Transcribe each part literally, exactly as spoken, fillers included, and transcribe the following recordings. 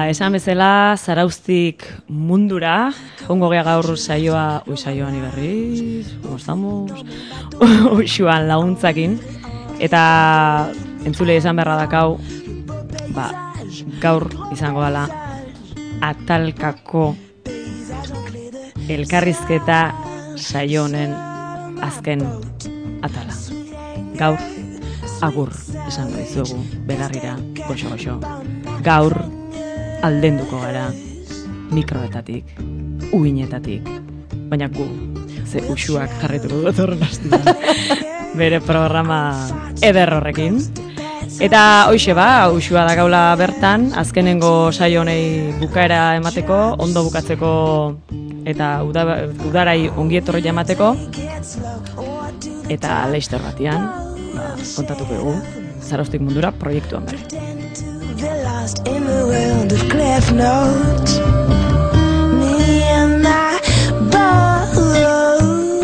esan bezala, Zarauztik mundura, ongo gea gaur saioa, ui saioan iberriz, como estamos, uxuan laguntzakin, eta entzule esan beharra dakau, ba, gaur izango dela, atalkako elkarrizketa saio honen azken atala. Gaur, agur esango dizuegu, belarrira, goxo-goxo. Gaur, aldenduko gara, mikroetatik, uinetatik, baina gu, ze uxuak jarrituko dut horren hastian, bere programa eder horrekin. Eta hoixe ba, uxua da gaula bertan, azkenengo saio honei bukaera emateko, ondo bukatzeko eta uda, udarai ongietorri emateko, eta leister batian, ba, kontatuko dugu, Zarauztik mundura proiektuan berri. They're lost in the world of Cliff Notes. Me and my boat.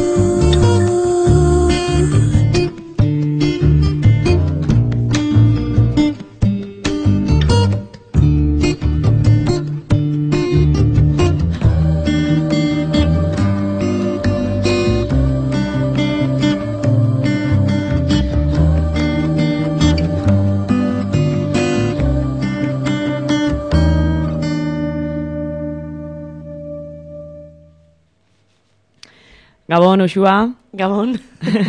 Gabon, Uxua. Gabon.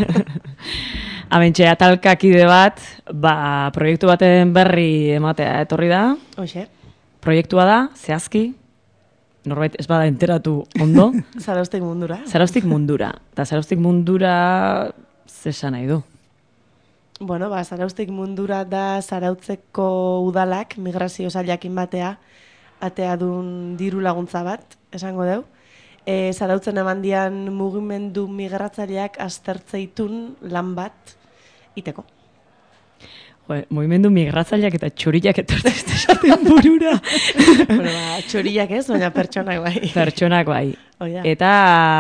Amentxe, atalkakide bat, ba, proiektu baten berri ematea etorri da. Hoxe. Proiektua da, zehazki, norbait ez bada enteratu ondo. Zarauztik mundura. Zarauztik mundura. Eta Zarauztik mundura zesan nahi du. Bueno, ba, Zarauztik mundura da Zarautzeko udalak, migrazio sailakin batea, atea dun diru laguntza bat, esango deu. E, Zarautzen emandian mugimendu migratzaileak aztertzeitun lan bat iteko. Jo, mugimendu migratzaileak eta txoriak etortezte esaten burura. Bueno, ba, txoriak ez, baina pertsonak bai. Pertsonak bai. Oida. Eta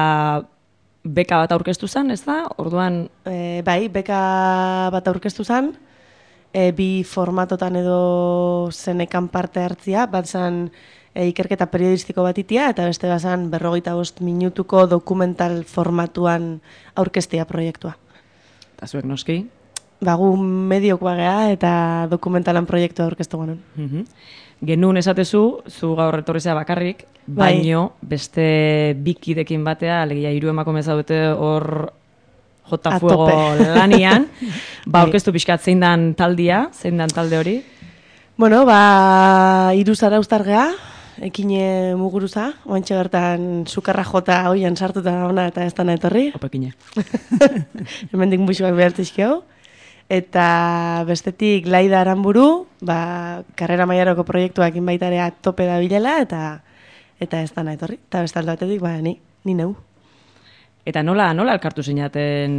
beka bat aurkeztu zen, ez da? Orduan... E, bai, beka bat aurkeztu zen, e, bi formatotan edo zenekan parte hartzia, bat zen... E, ikerketa periodistiko bat itia, eta beste bazan berrogeita bost minutuko dokumental formatuan aurkeztia proiektua. Eta zuek noski? Bagu mediok bagea eta dokumentalan proiektua aurkeztu ganoen. Mm-hmm. Genuen esatezu, zu gaur etorrizea bakarrik, Bai. baino beste bikidekin batea, alegia hiru emakume zaudete hor jota A fuego tope. lanian, ba Bai. aurkeztu pixkat zein dan taldia, zein dan talde hori? Bueno, ba, hiru zarauztargea, ekine muguruza, oantxe bertan sukarra jota hoian sartuta ona eta ez dana etorri. Opekine. Hemendik musuak behartizkio. Eta bestetik Laida Aranburu, ba, karrera mailaroko proiektuak inbaitarea tope da bilela, eta eta ez dana etorri. Eta bestalde batetik, ba, ni, ni neu. Eta nola, nola elkartu zeinaten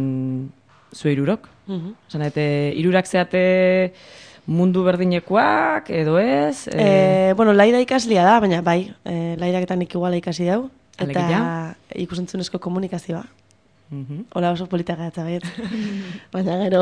zu hirurok? Mhm. Esan ete, hirurak zeate mundu berdinekoak, edo ez? E, bueno, Laida ikaslia da, baina bai, e, Laidaketan nik iguala ikasi dau. Eta Alegia? ikusentzunezko komunikazioa. Mhm. Hola oso polita gaitza baiet. Baina gero.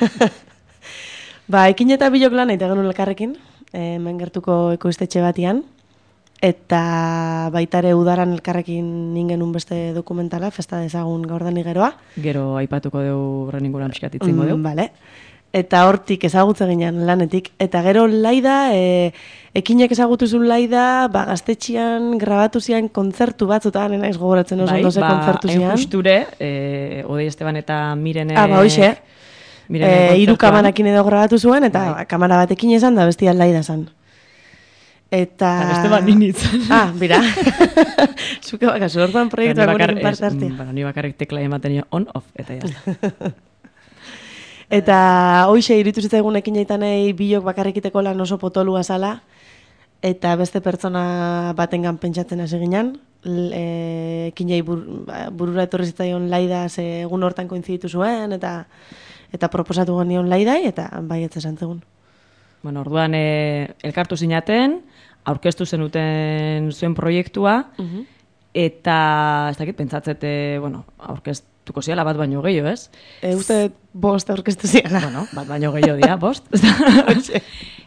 Ba, ekin eta bilok lan egite genuen elkarrekin, hemen gertuko ekoiztetxe batian. Eta baitare udaran elkarrekin ningen beste dokumentala, festa dezagun gaur dani geroa. Gero aipatuko dugu horren inguruan pixkat itzingo dugu. Mm, vale. Eta hortik ezagutze ginen lanetik. Eta gero Laida, e, ekinek ezagutu zuen Laida, ba, gaztetxian grabatu zian kontzertu batzutan, naiz gogoratzen oso ondo ze kontzertu hain zian. justure, eh, Odei Esteban eta Mirene... Ah, ba, hoxe. Mirene E, hiru kontzertuan. kamarakin edo grabatu zuen, eta Bai. kamara batekin esan da bestia Laida zan. Eta... Eta beste bat ninitzen. Ah, bira. Zuke bakazu, orduan proiektuak gurekin parte ez, hartzea. bueno, ni bakarrik tekla ematen nio on-off, eta jazta. Eta hoxe iruditu zitzaigun ekin jaitanei bilok bakarrikiteko lan oso potolua zala, eta beste pertsona batengan pentsatzen hasi ginen, e, ekin jai bur, ba, burura etorri zitzaion Laida ze egun hortan koinziditu zuen, eta eta proposatu genion Laidai, eta bai ez esan zegun. Bueno, orduan e, elkartu zinaten, aurkeztu zenuten zuen proiektua, Uh-huh. eta ez dakit pentsatzete, bueno, aurkeztuko ziala bat baino gehiago, ez? E, uste bost aurkeztu ziala. Bueno, bat baino gehiago dira, bost.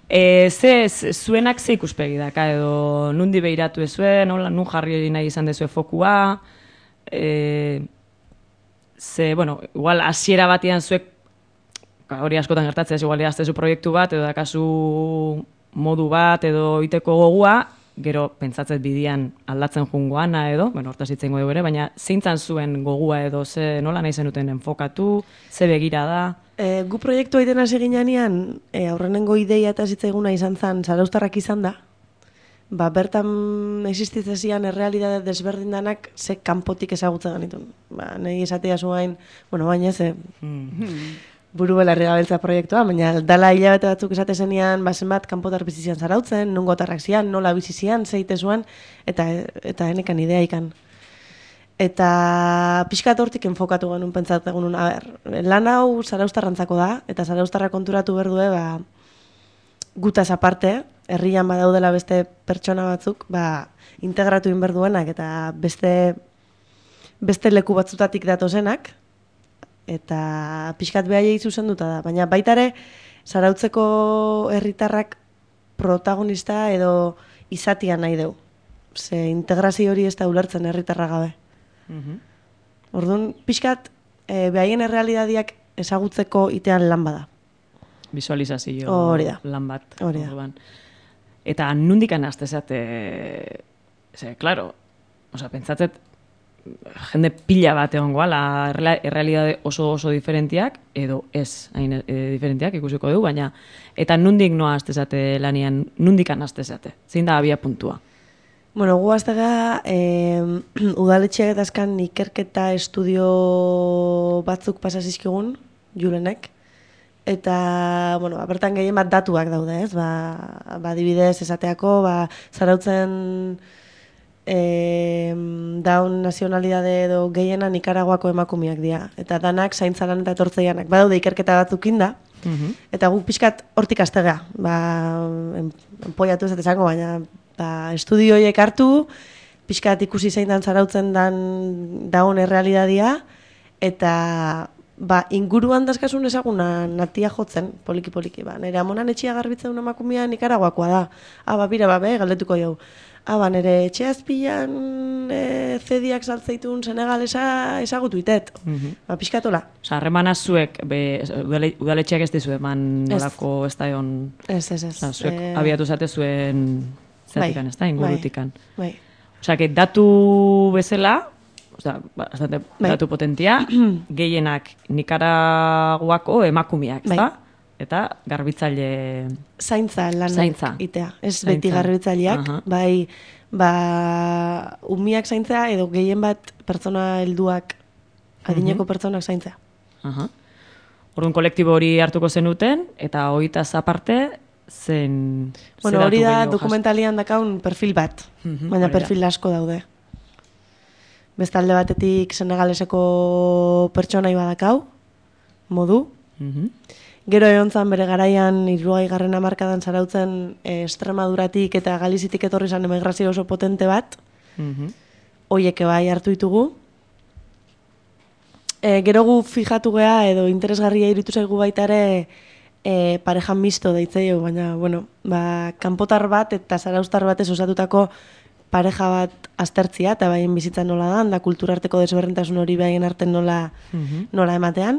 E, ze, ze, zuenak ze ikuspegi daka, edo nundi behiratu ezue, nola, nun jarri nahi izan dezue fokua, e, ze, bueno, igual hasiera batean zuek, hori askotan gertatzea, ez igual idaztezu proiektu bat, edo dakazu modu bat, edo iteko gogua, gero pentsatzet bidian aldatzen jungoana edo, bueno, hortaz hitzengo dugu ere, baina zeintzan zuen gogua edo ze nola nahi zenuten enfokatu, ze begira da? E, gu proiektu egiten hasi ginean, e, aurrenengo ideia eta zitzaiguna izan zen, zarauztarrak izan da, ba, bertan existitzezian errealidade desberdin danak ze kanpotik ezagutzen genitun. Ba, nahi esatea zuain, bueno, baina ze, Hmm. buru belarri gabiltza proiektua, baina dala hilabete batzuk esate zenean, ba, zenbat kanpotar bizizian zarautzen, nungotarrak zian, nola bizizian, zeite zuan, eta, eta enekan idea ikan. Eta pixkat hortik enfokatu genuen pentsat egun, a ber, lan hau zarauztarrantzako da, eta zarauztarra konturatu berdue, ba, gutaz aparte, herrian badaudela beste pertsona batzuk, ba, integratu inberduenak, eta beste, beste leku batzutatik datozenak, eta pixkat behaiei zuzenduta da. Baina baitare, zarautzeko herritarrak protagonista edo izatia nahi dugu. Ze integrazio hori ez da ulertzen herritarra gabe. Mhm. Orduan, pixkat, e, behaien errealidadiak ezagutzeko itean lan bada. Visualizazio Hori da. lan bat. Hori da. orduan. Eta nundikan aztezate, ze, claro, osea, pentsatzet, jende pila bat egongoa, la errealidade oso oso diferentiak, edo ez hain e, diferentiak ikusiko dugu, baina eta nundik noa aztezate lanian, nundikan aztezate, zein da abia puntua? Bueno, gu aztega, eh, udaletxeak eta azkan ikerketa estudio batzuk pasazizkigun, julenek, eta, bueno, bertan gehien bat datuak daude, ez? Ba, ba adibidez, esateako, ba, zarautzen e, daun nazionalidade edo gehiena Nikaraguako emakumeak dira. Eta danak zaintzalan eta etortzeianak. Badaude ikerketa batzuk inda, eta guk pixkat hortik aztega. Ba, enpoiatu ez esango, baina ba, estudio horiek hartu, pixkat ikusi zein dan zarautzen dan daun errealidadia, eta ba, inguruan dazkasun ezaguna natia jotzen, poliki-poliki. Ba, nire amonan etxia garbitzen una emakumea Nikaraguakoa da. Ah, ba, bira, ba, be, galdetuko jau. Ah, ba, nire etxe azpilan e, zediak saltzeitun Senegalesa ezagutu itet. Ba, pixkatola. Osa, harremana zuek, be, udale, udaletxeak ez dizu eman nolako ez da egon... Ez, ez, ez. Osa, zuek Eh, abiatu zate zuen zertikan, ez da, ingurutikan. Bai, Osa, que datu bezala, osa, bastante Bai. datu potentia, gehienak Nikaraguako emakumeak, ez da? Bai. Eta garbitzaile... zaintza lanak Zaintza. itea. Ez Zaintza. beti garbitzaileak, Aha. bai, ba, umiak zaintzea edo gehien bat pertsona helduak, adineko pertsonak zaintzea. Aha. Orduan kolektibo hori hartuko zenuten, eta hoitaz aparte, zen... Bueno, ze hori datu da gehiago jas- dokumentalian dakaun perfil bat, Mhm, baina hori da. perfil asko daude. Bestalde batetik senegaleseko pertsonai badakau, modu. Mhm. Gero egon zan bere garaian hirugarren garren hamarkadan zarautzen eh, Extremaduratik eta Galizitik etorri zan emigrazio oso potente bat, Mhm. hoiek bai hartu ditugu. E, gero gu fijatu gea edo interesgarria iruditu zaigu baita ere e, pareja misto deitzeio, baina, bueno, ba, kanpotar bat eta zarauztar batez osatutako pareja bat aztertzia, eta baien bizitza nola da, da kulturarteko desberdintasun hori baien arten nola, Mhm. nola ematean.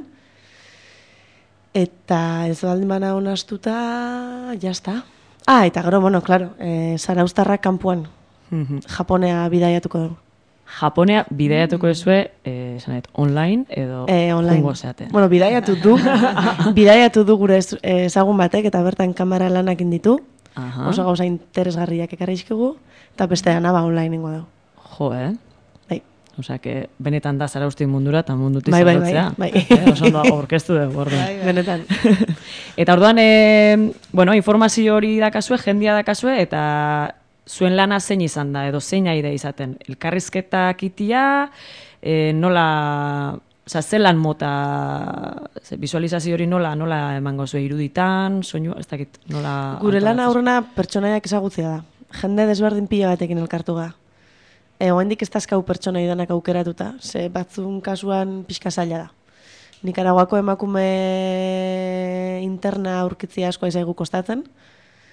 Eta ez baldin bana onastuta, jazta. Ah, eta gero, bueno, claro, e, zarauztarrak kanpoan, Mhm. Japonea bidaiatuko dugu. Japonea bidaiatuko ezue, eh, esan dut, online edo E, online. jungo zeaten. Bueno, bidaiatu du, bidaiatu du gure ez- ezagun batek, eta bertan kamera lanak inditu, Aha. oso gauza interesgarriak ekarri izkigu, eta beste dana ba online ingo dugu. Jo, eh? Bai. Osea, que benetan da zarauztik mundura eta mundutik Bai, bai, bai, zarautzea. bai. Eh, oso ondo aurkeztu dugu, orduan. Benetan. Eta orduan, e, bueno, informazio hori dakazue, jendia dakazue, eta zuen lana zein izan da, edo zein aide izaten. Elkarrizketak itia, e, nola, oza, zelan mota, ze, visualizazio hori nola, nola emango zuen iruditan, soinu, ez dakit, nola... Gure lan antolatzen? aurrena pertsonaiak ezagutzea da. Jende desberdin pila batekin elkartu ga. E, oendik ez dazkau pertsonai danak aukeratuta, ze batzun kasuan pixka zaila da. Nikaraguako emakume interna aurkitzia asko aizaigu kostatzen,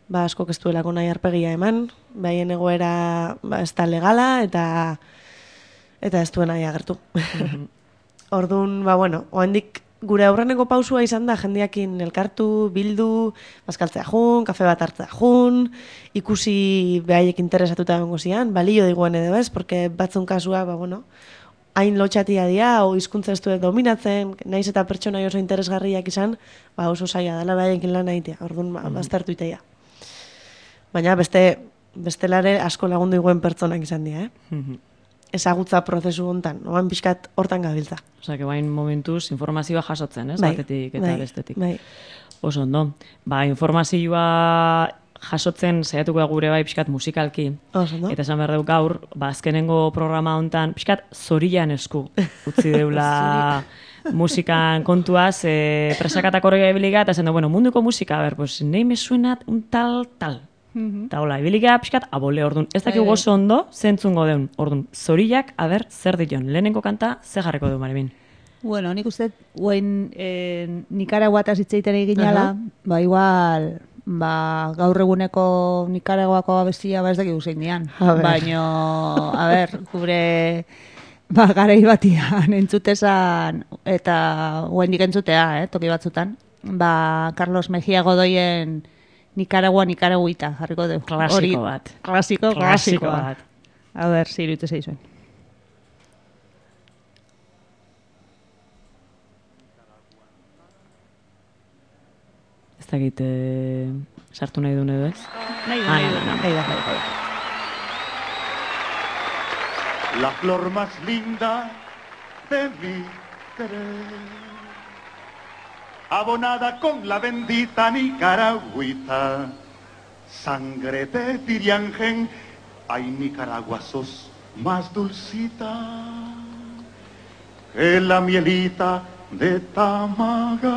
ba, askok ez duelako nahi arpegia eman, baien egoera ba, ez da legala, eta eta ez duen nahi agertu. Orduan, ba, bueno, oendik gure aurreneko pausua izan da jendeakin elkartu, bildu, bazkaltzea jun, kafe bat hartzea jun, ikusi behaiek interesatuta egongo zian, balio diguen edo ez, porque batzun kasua, ba, bueno, hain lotxatia dia, o hizkuntza ez duet dominatzen, naiz eta pertsona oso interesgarriak izan, ba, oso zaila dela behaiekin lan nahitea, orduan, ba, baztertu iteia. Baina beste, bestelare asko lagundu diguen pertsonak izan dira, eh? Ezagutza prozesu hontan, oan pixkat hortan gabiltza. Osea, que bain momentuz informazioa jasotzen, ez? Bai, Batetik eta bai, bestetik. bai. Oso ondo. Ba, informazioa jasotzen saiatuko da gure bai pixkat musikalki. Oso ondo. Eta esan behar dugu gaur, ba, azkenengo programa hontan pixkat zorian esku utzi deula musikan kontuaz, e, presakatak horrega ibiliga, eta zen du, bueno, munduko musika, a ber, pues, nahi me suenat un tal, tal. Eta hola, ibiliga pixkat abole, orduan. Ez dakik oso ondo, zentzungo deun. Orduan, zoriak, a ber, zer dion. Lehenengo kanta, zer jarreko du, Maribin? Bueno, nik uste, guen eh, Nikaraguataz hitzeiten eginala, uh -huh. ba, igual, ba, gaur eguneko Nikaraguako abestia, ba, ez dakik guzein dian. Baina, a ber, gure, ba, garai batian entzutezan, eta guendik entzutea, eh, toki batzutan, ba, Carlos Mejía Godoyen Nicaragua, Nicaraguita, jarriko du. Klasiko bat. Klasiko, klasiko bat. A ber, zirutu zeizuen. Ez dakit, eh, sartu nahi duen edo ez? Nahi du, Ah, nahi du. nahi du. Nahi da, nahi da. La flor más linda de mi querer, abonada con la bendita Nicaragüita, sangre de Tiriangen, ay Nicaragua sos más dulcita que la mielita de Tamagas.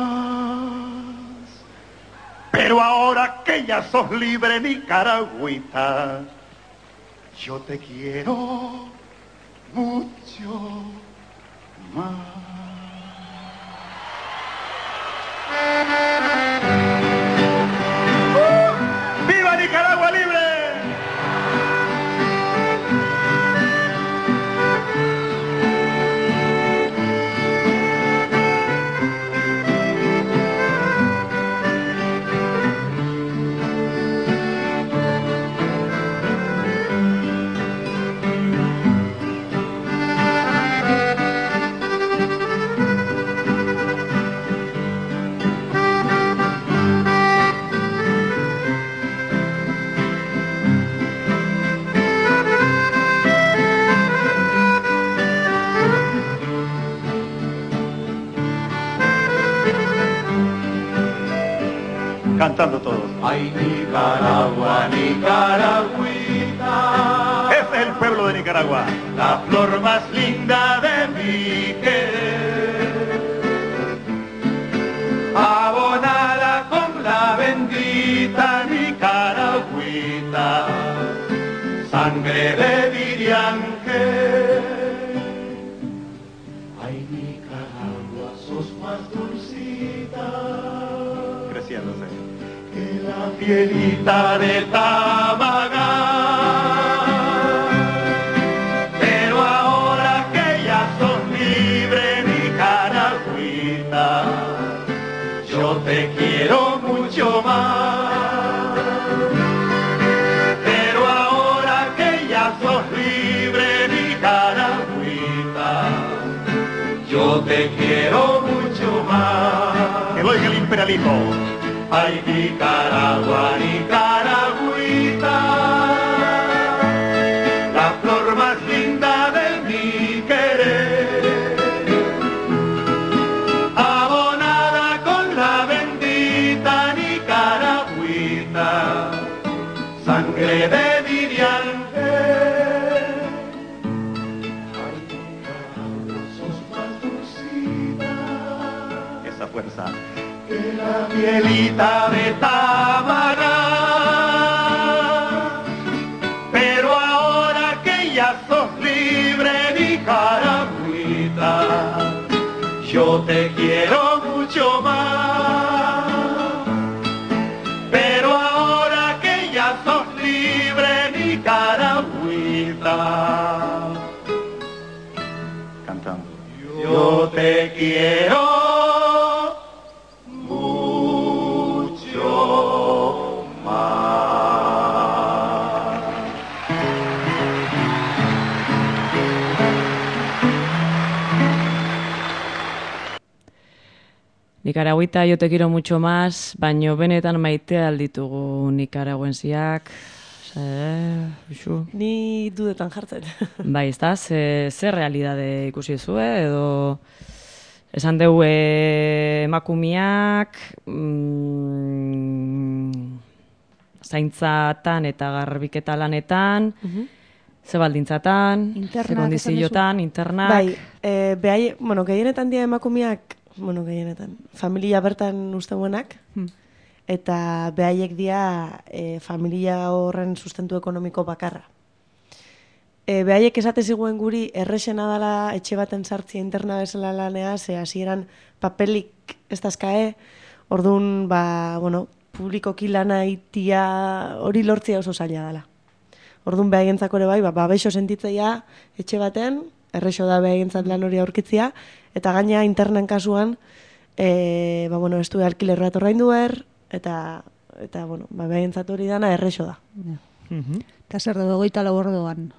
Pero ahora que ya sos libre Nicaragüita, yo te quiero mucho más. ¡Viva Nicaragua libre! Cantando todos. Ay, Nicaragua, Nicaragüita. Ese es el pueblo de Nicaragua. La flor más linda de mi querer. Abonada con la bendita Nicaragüita. Sangre de Dirianque. Ay, Nicaragua, sos más dulcita. Creciéndose. Que la pielita de Tamaga. Pero ahora que ya sos libre, Nicaragüita, yo te quiero mucho más. Pero ahora que ya sos libre, Nicaragüita, yo te quiero mucho más. Que lo oiga el imperialismo. Ay, Nicaragua, Nicaragüita, la flor más linda de mi querer, abonada con la bendita Nicaragüita, sangre de Dirianque. Ay, Nicaragua, sos más dulcita. Esa fuerza. Que la pielita de Tamaga. Pero ahora que ya sos libre, Nicaragüita, yo te quiero mucho más. Pero ahora que Yo te quiero mucho más. Nikaragüita yo te quiero mucho más, baino benetan maite alditugu nikaraguensiak. Eh, uxu. Ni dudetan jartzen. Bai, ez da, ze, ze realidade ikusi zue, edo esan dugu eh, emakumiak mm, zaintzatan eta garbiketa lanetan, ze baldintzatan, ze Internak, kondiziotan, internak. Bai, e, behai, bueno, gehienetan dira emakumeak, bueno, gehienetan, familia bertan usteguenak, eta behaiek dira e, familia horren sustentu ekonomiko bakarra. E, behaiek esate ziguen guri errexena dela etxe baten sartzia interna bezala lanea, ze hasieran papelik ez dazkae, orduan, ba, bueno, publikoki lana itia hori lortzia oso zaila dela. Orduan behaientzako ere bai, ba, babexo sentitzeia etxe baten, errexo da behaientzat lan hori aurkitzia, eta gaina internen kasuan, e, ba, bueno, ez du alkiler bat orraindu er, eta, eta bueno, ba, behaientzat hori dana errexo da. Mhm. Eta zer dugu goita lau orduan.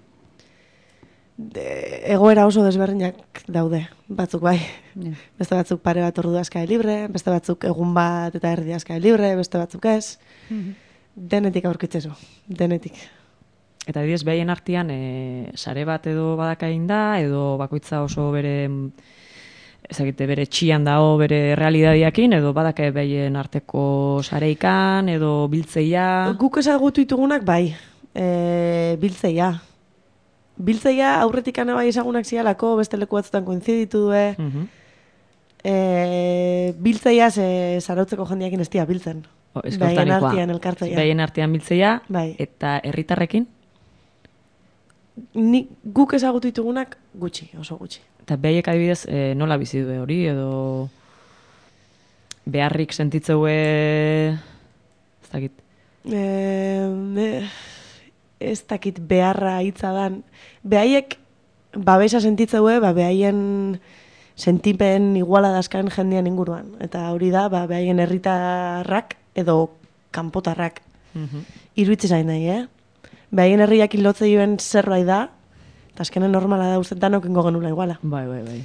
De, egoera oso desberdinak daude, batzuk bai. Ja. Beste batzuk pare bat ordu askae libre, beste batzuk egun bat eta erdi askae libre, beste batzuk ez. Denetik aurkitzezu, denetik. Eta adibidez, behaien artean e, sare bat edo badakain da, edo bakoitza oso bere, ezagite, bere txian dago, bere realidadiakin, edo badake behaien arteko sareikan, edo biltzeia. Guk ezagutu ditugunak bai, e, biltzeia. Biltzeia aurretik ana bai ezagunak zialako, beste leku batzutan koinziditu due. Mhm. E, biltzeia ze zarautzeko jendeakin ez dira biltzen. O, ez Behaien gaurtanikoa. artean elkartzeia. Behaien artean biltzeia, Bai. eta herritarrekin, Ni, guk ezagutu ditugunak gutxi, oso gutxi. eta behaiek adibidez e, nola bizi du hori, edo beharrik sentitzeue, ez dakit. E, ez dakit beharra hitza dan. Behaiek babesa sentitzeue, ba, behaien sentipen iguala dazkan jendean inguruan. Eta hori da, ba, behaien herritarrak edo kanpotarrak. Mhm. Iruitze zain nahi, eh? Behaien herriak ilotze joen zerbait da, eta azkenen normala da uste danok ingo genula iguala. Bai, bai, bai.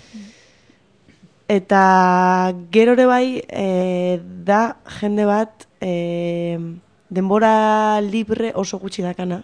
Eta gero ere bai, e, da jende bat e, denbora libre oso gutxi dakana.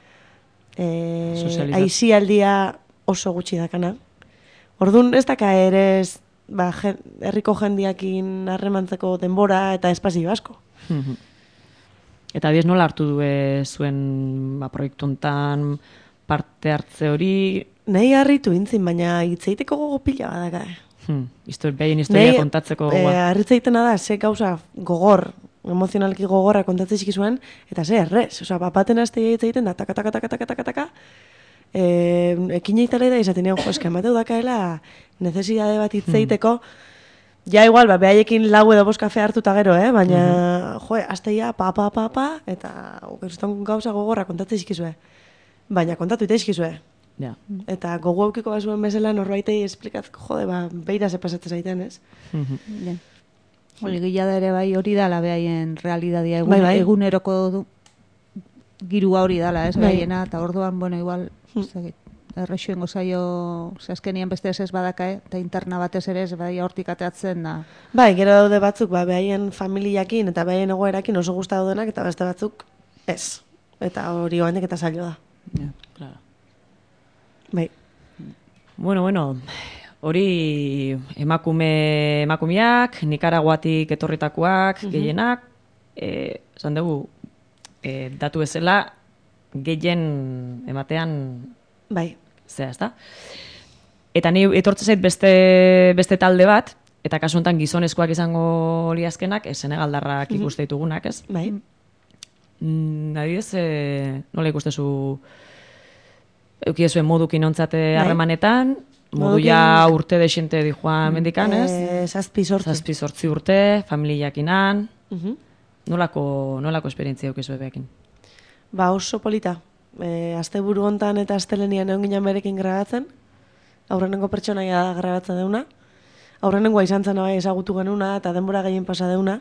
E, Sozializat- Aizialdia oso gutxi dakana. Orduan ez daka ere ez, ba, jen, herriko jendiakin harremantzeko denbora eta espazio asko. Mhm. Eta adibidez nola hartu du zuen ba, proiektu hontan parte hartze hori, Nei harritu intzin, baina hitzeiteko gogo pila badaka. hmm, histori, behaien historia Nei, kontatzeko. eh, ba. harritzeitena da, ze gauza gogor, emozionalki gogorra kontatzen zuen, eta ze errez. Osa, bapaten azteia hitz egiten da, taka, taka, taka, taka, taka, taka, e, ekin eitale da, izaten jo, eske, emateu dakaela, necesidade bat hitz egiteko, ja igual, ba, behaiekin lau edo bost kafe hartuta gero, eh? Baina, jo, azteia, pa, pa, pa, pa, eta geruztan gauza gogorra kontatzen zizkizue. Baina kontatu ite zizkizue. Ja. Eta gogo eukiko bazuen bezala norbaitei esplikatzeko, jode, ba, beira ze pasatzen zaiten, ez? Mhm. Ja. Hori gila da ere bai hori dala behaien realidadia, egun, Bai, bai. eguneroko du, girua hori dala, ez Bai. behaiena, eta orduan, bueno, igual, ez dakit, errexoengo zaio, ze azkenian beste ez ez badakae, eta interna batez ere ez bai hortik ateatzen da. Bai, gero daude batzuk, ba, behaien familiakin eta behaien egoerakin oso gusta daudenak, eta beste batzuk ez. Eta hori oandik eta zailo da. Ja, claro. Bai. Bueno, bueno, hori emakume emakumeak, Nikaraguatik etorritakoak, gehienak, eh, esan dugu, eh, datu bezala, gehien ematean Bai. zea, ezta? Eta ni etortze zait beste, beste talde bat, eta kasu honetan gizonezkoak izango hori azkenak, eh, senegaldarrak ikuste ditugunak, ez? Bai. Mm, adibidez, eh, nola ikustezu eukiezuen modukin ontzate harremanetan, modu Modukin- ja urte desente di joan mendikan, ez? Eh, zazpi sortzi. Zazpi zortzi urte, familiakinan, Mhm. nolako, nolako esperientzia eukizu beekin? Ba, oso polita. E, asteburu hontan eta astelenian egon ginen berekin grabatzen. aurrenengo pertsonaia da grabatzen deuna. Aurrenengoa izan zen bai ezagutu genuna eta denbora gehien pasa deuna.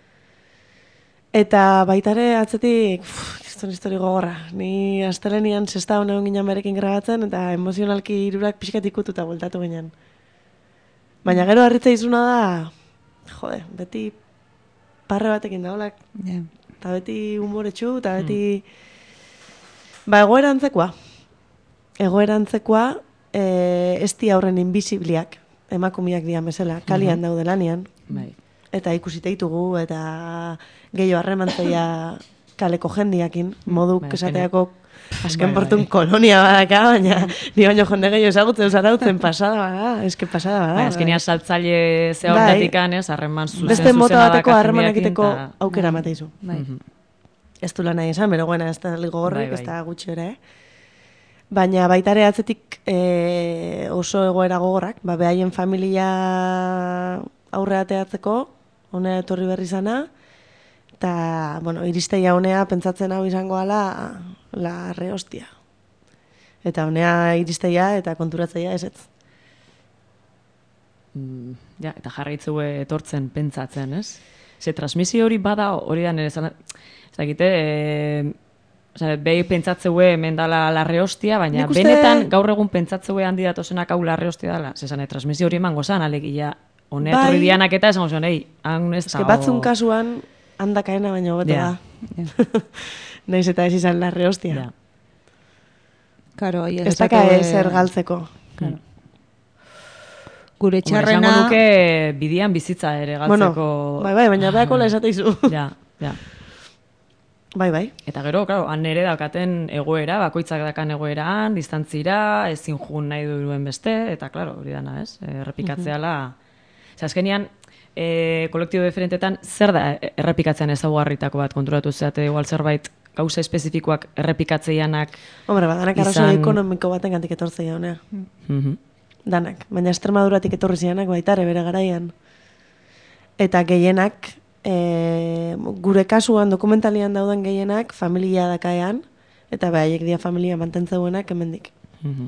Eta baitare atzetik, kriston histori gogorra. Ni astelenian sexta honen ginen berekin grabatzen eta emozionalki hirurak pixkat ikututa bueltatu ginen. Baina gero harritza izuna da, jode, beti parre batekin da, holak. Yeah. Eta beti humoretsu, eta beti... Mm. Ba, egoera antzekoa. Egoera antzekoa, e, ez di aurren invisibliak, emakumiak dian bezala, kalian mm-hmm. daude lanian. Bai. Eta ikusita ditugu, eta gehiago harremantzaia kaleko jendiakin, modu bai, esateako azken bai, portun bai. kolonia badaka, baina ni baino jende gehiago ezagutzen zarautzen pasada bada, eske pasada bada. Bai, azkenia saltzaile ze Bai. horretik anez, harreman zuzen Beste mota zuzena bateko dauka harreman jendeakin, egiteko ta- aukera mateizu. Bai. Mhm. Ez du lan nahi esan, bero guena ez da ligo gorrik, Bai, bai. ez da gutxi ere. Baina baitare atzetik e, oso egoera gogorrak, ba, behaien familia aurre ateatzeko, honea etorri berri zana, eta, bueno, iristeia honea pentsatzen hau izango ala, la re hostia. Eta honea iristeia eta konturatzeia ez ez. Mm, ja, eta jarraitzue etortzen pentsatzen, ez? Ze transmisio hori bada hori da nire zan... Ez dakite, e, osea, behi pentsatzeue hemen dala larre hostia, baina Nik uste- benetan gaur egun pentsatzeue handi datosenak hau larre hostia dala. Zezane, transmisio hori emango zan, alegia, honea Bai. torri dianak eta esango zion, ei, han ez Eske batzun kasuan handakaena baino hobeto Ja. da. Naiz eta ez izan larre hostia. Ja. Karo, ai, Ez daka esate- ezer galtzeko. Claro. Gure Hombre, txarrena... esango nuke bidian bizitza ere Bueno, galtzeko... bai, bai, baina beakola esateizu. Ja, ja. Bai, bai. Eta gero, claro, han ere daukaten egoera, bakoitzak dakan egoeran, distantzira, ezin jun nahi duen beste, eta, claro, hori dana, ez? Errepikatzeala... Zer, azkenian, e, kolektibo diferentetan, zer da errepikatzean ezaguarritako bat konturatu zeate, igual zerbait gauza espezifikoak errepikatzeianak... Hombre, badanak Izan- arrazoi ekonomiko baten gantik etortzea honea. Mhm. Danak, baina Extremaduratik etorri zianak baitare bere garaian. Eta gehienak, e, gure kasuan dokumentalian dauden gehienak familia dakaean, eta behaiek dia familia mantentzeuenak hemendik. Mhm.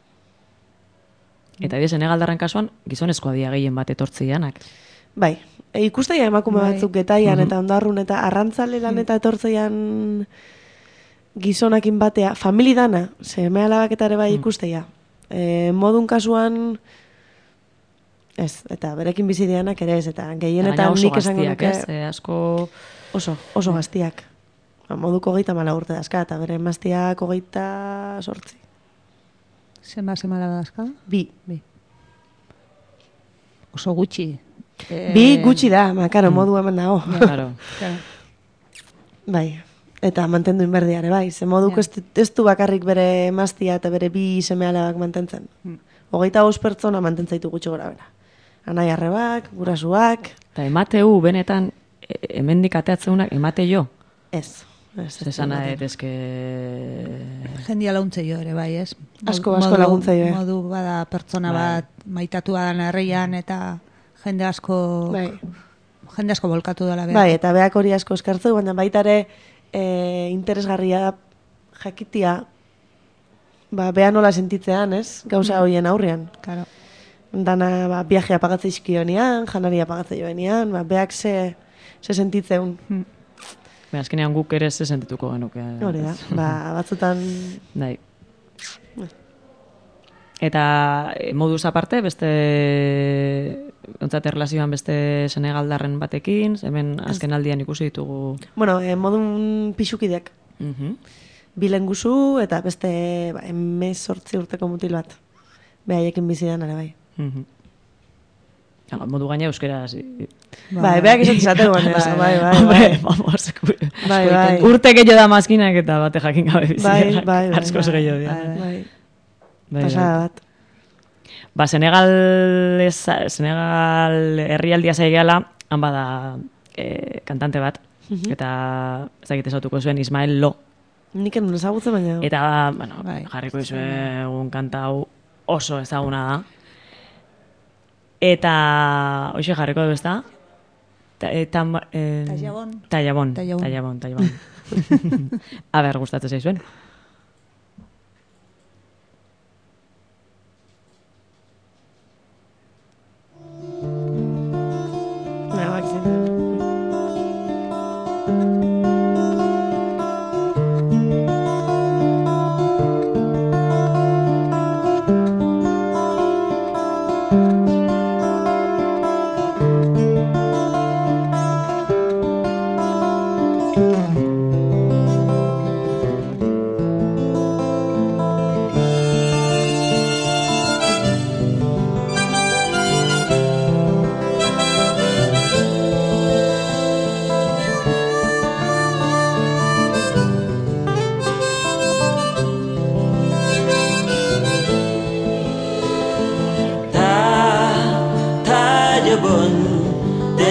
Eta bide, Senegaldarren kasuan, gizonezkoa dia gehien bat etortzeianak. Bai, e, ikusteia emakume Bai. batzuk getaian Mhm. eta ondarrun eta arrantzale lan eta etortzeian gizonakin batea, famili dana, seme alabak eta ere bai ikusteia. E, modun kasuan, ez, eta berekin bizi dianak ere ez, eta Gaina gehienetan oso nik esango gaztiak, nuke ez? E, asko... oso, oso gaztiak. Ba, moduko hogeita mala urte dazka, eta bere emaztiak hogeita sortzi. Zenba zemala dazka? Bi. Bi. Oso gutxi. Eh, Bi gutxi da, ma, karo, modu hemen dago. Claro. Claro. Bai, eta mantendu inberdiare, bai. Ze moduko Ja. ez, ez du bakarrik bere emaztia eta bere bi seme alabak mantentzen. Mm. Hogeita bost pertsona mantentzaitu gutxi gora bera. Anai arrebak, gurasuak, Eta emateu, benetan, e, hemendik ateatzeunak, emate jo. ez. Ez, ez Zesana ematen. etezke... Jendia laguntze jo ere, bai, ez? Asko, Modu- asko laguntze jo, eh. Modu bada pertsona Bai. bat maitatua dan herrian eta jende asko Bai. jende asko bolkatu dela behar. Bai, eta beak hori asko eskartzeu, baina baita ere e, interesgarria da jakitia, ba, bea nola sentitzean, ez? Gauza hoien aurrean. Claro. Dana, ba, viajea pagatze izkionean, janaria pagatze joenean, ba, beak ze, ze sentitzeun. Baina, azkenean guk ere ze sentituko genuke. Hori da, ba, batzutan... Bai. Eta e, moduz aparte, beste ontzat erlazioan beste senegaldarren batekin, hemen azken aldian ikusi ditugu. Bueno, e, modun pixukidek. Mhm. Bilen guzu eta beste ba, emezortzi urteko mutil bat. Behaiekin bizidan ere bai. Mhm. Ja, modu gaina euskera hasi. Bai, beak izan izateu baina, bai, bai, bai. Hombre, vamos. Bai, bai. Urte gehiago da mazkinak eta bate jakin gabe bizi. Bai, bai, bai. Askoz bai, gehiago dira. bai, bai. Bai, Pasada bai. bat. Ba, Senegal, eza, Senegal herrialdia zaigala, han bada e, kantante bat, eta ezagite esautuko zuen Ismael Lo. Nik enun ezagutzen baina. Eta, bueno, Bai. jarriko izue egun kanta hau oso ezaguna da. Eta, hoxe jarriko du, ezta? Ta, e, tam, e, Tallabon. Tallabon. Tallabon. Tallabon, Tallabon. A ber, gustatzen zaizuen.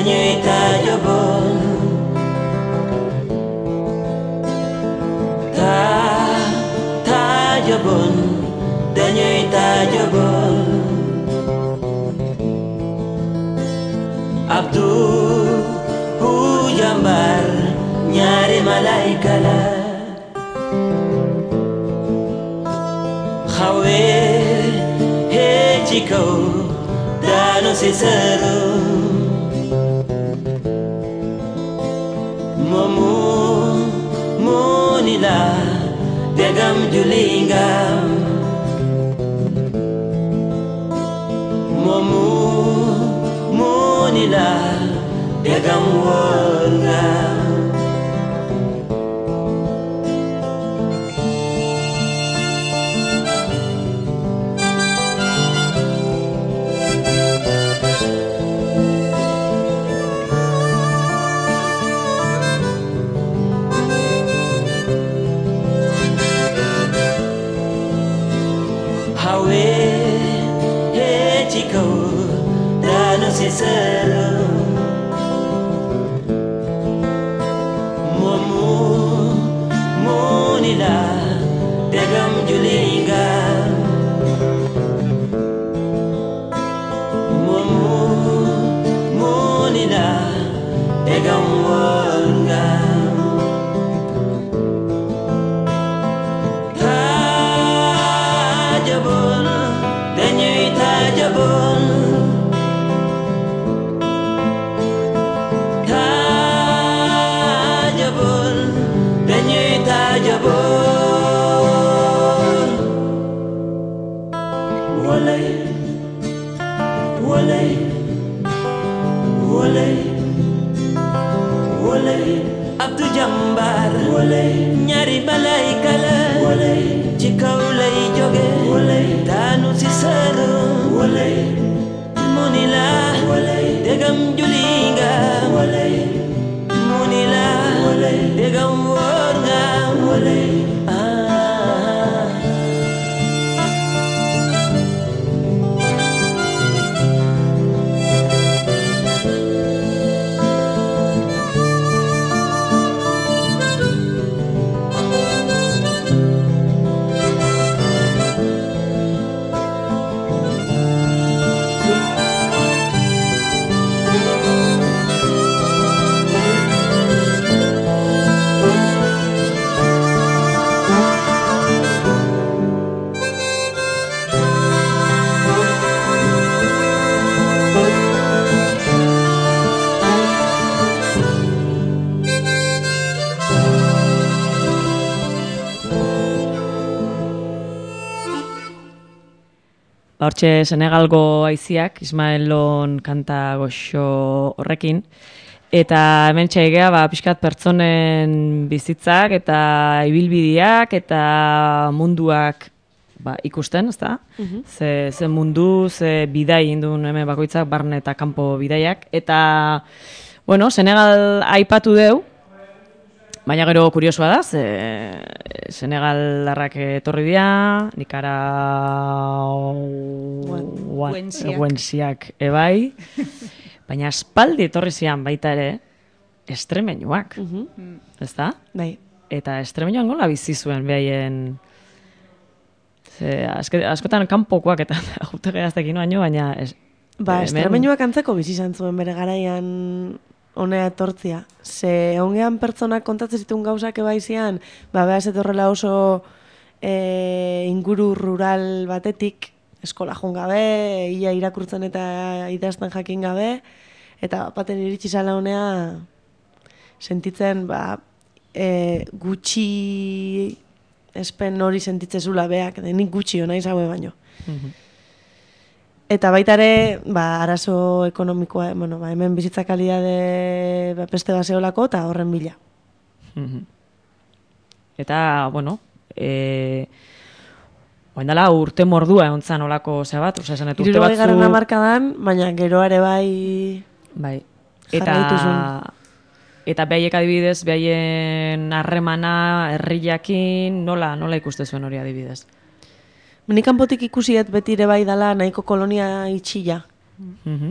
dañuy ta bon ta ta bon dañuy ta bon Abdu hu jambar ñaari malaika la xawe he ci kaw daanu si sëru momu moni la degam julingam momu moni la degam wongam Sincero Momu Monila Degam Julinga Momu Monila Degam Wanga Tajabon Denyui Tajabon Walay, walay, walay, walay. Abdu Jambar, walay. Ñaari malaika la, walay. Ci kaw lay jóge, walay. Daanu si sëru, walay. Muni la, walay. Degam julinga, walay. Muni la, walay. Degam wóor nga, walay. Hortxe Senegalgo haiziak, Ismaelon kanta goxo horrekin, eta hemen txaigea, ba, pixkat pertsonen bizitzak eta ibilbideak eta munduak ba, ikusten, ezta? Uh-huh. Ze, ze mundu, ze bidai induen hemen bakoitzak, barne eta kanpo bidaiak, eta, bueno, Senegal aipatu deu, baina gero kuriosoa da, ze Senegaldarrak etorri dira, Nikaraguensiak ebai, baina aspaldi etorri zian baita ere, estremeñuak, uh-huh. Ez da? Bai. Eta estremeñuan gola bizi zuen behaien, ze, aske, askotan kanpokoak eta jute gehaztekin baino, baina... Es, ba, hemen... estremeñuak antzeko bizi izan zuen bere garaian... honea etortzia. Ze ongean pertsonak kontatzen zituen gauzak ebaizian, ba, behaz etorrela oso e, inguru rural batetik, eskola joan gabe, ia irakurtzen eta idazten jakin gabe, eta baten iritsi zala honea sentitzen, ba, e, gutxi espen hori sentitzen zula beak, nik gutxi hona izaue baino. Mm-hmm. Eta baita ere, ba, arazo ekonomikoa, bueno, ba, hemen bizitza kalidade ba, beste baseolako eta horren bila. Mm-hmm. Eta, bueno, e, oindala urte mordua egontzan olako ze bat, oza, esan urte batzu... Irurogei garren hamarkadan, baina geroare bai... Bai, eta... Eta behaiek adibidez, behaien harremana, herriakin, nola, nola ikuste zuen hori adibidez? Nik kanpotik ikusiet beti ere bai dala nahiko kolonia itxila. Mm-hmm.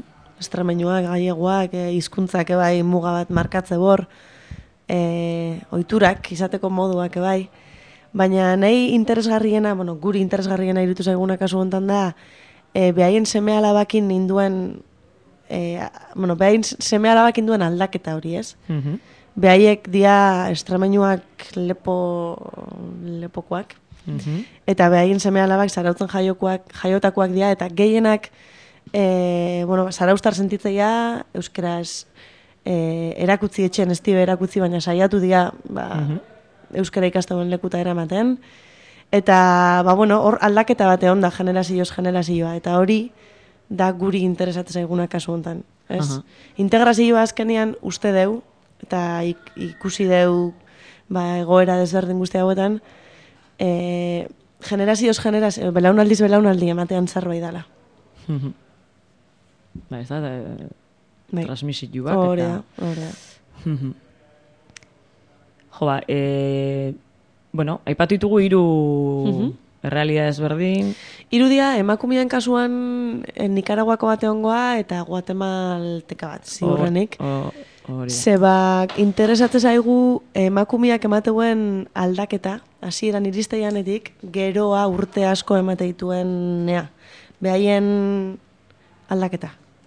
estremeñuak, galleguak, e, hizkuntzak ebai muga bat markatze bor, e, oiturak, izateko moduak ebai, baina nahi interesgarriena, bueno, guri interesgarriena irutu zaiguna kasu hontan da, e, behaien seme alabakin ninduen, e, bueno, behaien seme alabakin duen aldaketa hori, ez? Mhm. Behaiek dia estremeñuak lepo, lepokoak, Mhm. eta behaien seme alabak zarautzen jaiokoak, jaiotakoak dira, eta gehienak, e, bueno, zaraustar sentitzeia, euskeraz, e, erakutzi etxen, ez dibe erakutzi, baina saiatu dira, ba, Mhm. euskara ikastagoen lekuta eramaten, eta, ba, bueno, hor aldaketa bate onda, generazioz generazioa, eta hori da guri interesatzen zaiguna kasu hontan, ez? Aha. Integrazioa azkenean uste deu, eta ik, ikusi deu, ba, egoera desberdin guzti hauetan, e, generazioz generazio, belaunaldiz belaunaldi ematean zerbait dala. Mhm. Ba, ez da, da Bai. transmisioak Hore eta... da, hore da. Mhm. Jo, ba, e, bueno, aipatu ditugu hiru Mhm. errealidad ezberdin. Irudia, emakumeen kasuan eh, Nikaraguako bate ongoa eta Guatemalteka bat, ziurrenik. Hor- hor- Hori da. Zeba, interesatzen zaigu emakumeak emateuen aldaketa, hasieran iristeianetik, geroa urte asko emate dituen nea. Behaien aldaketa.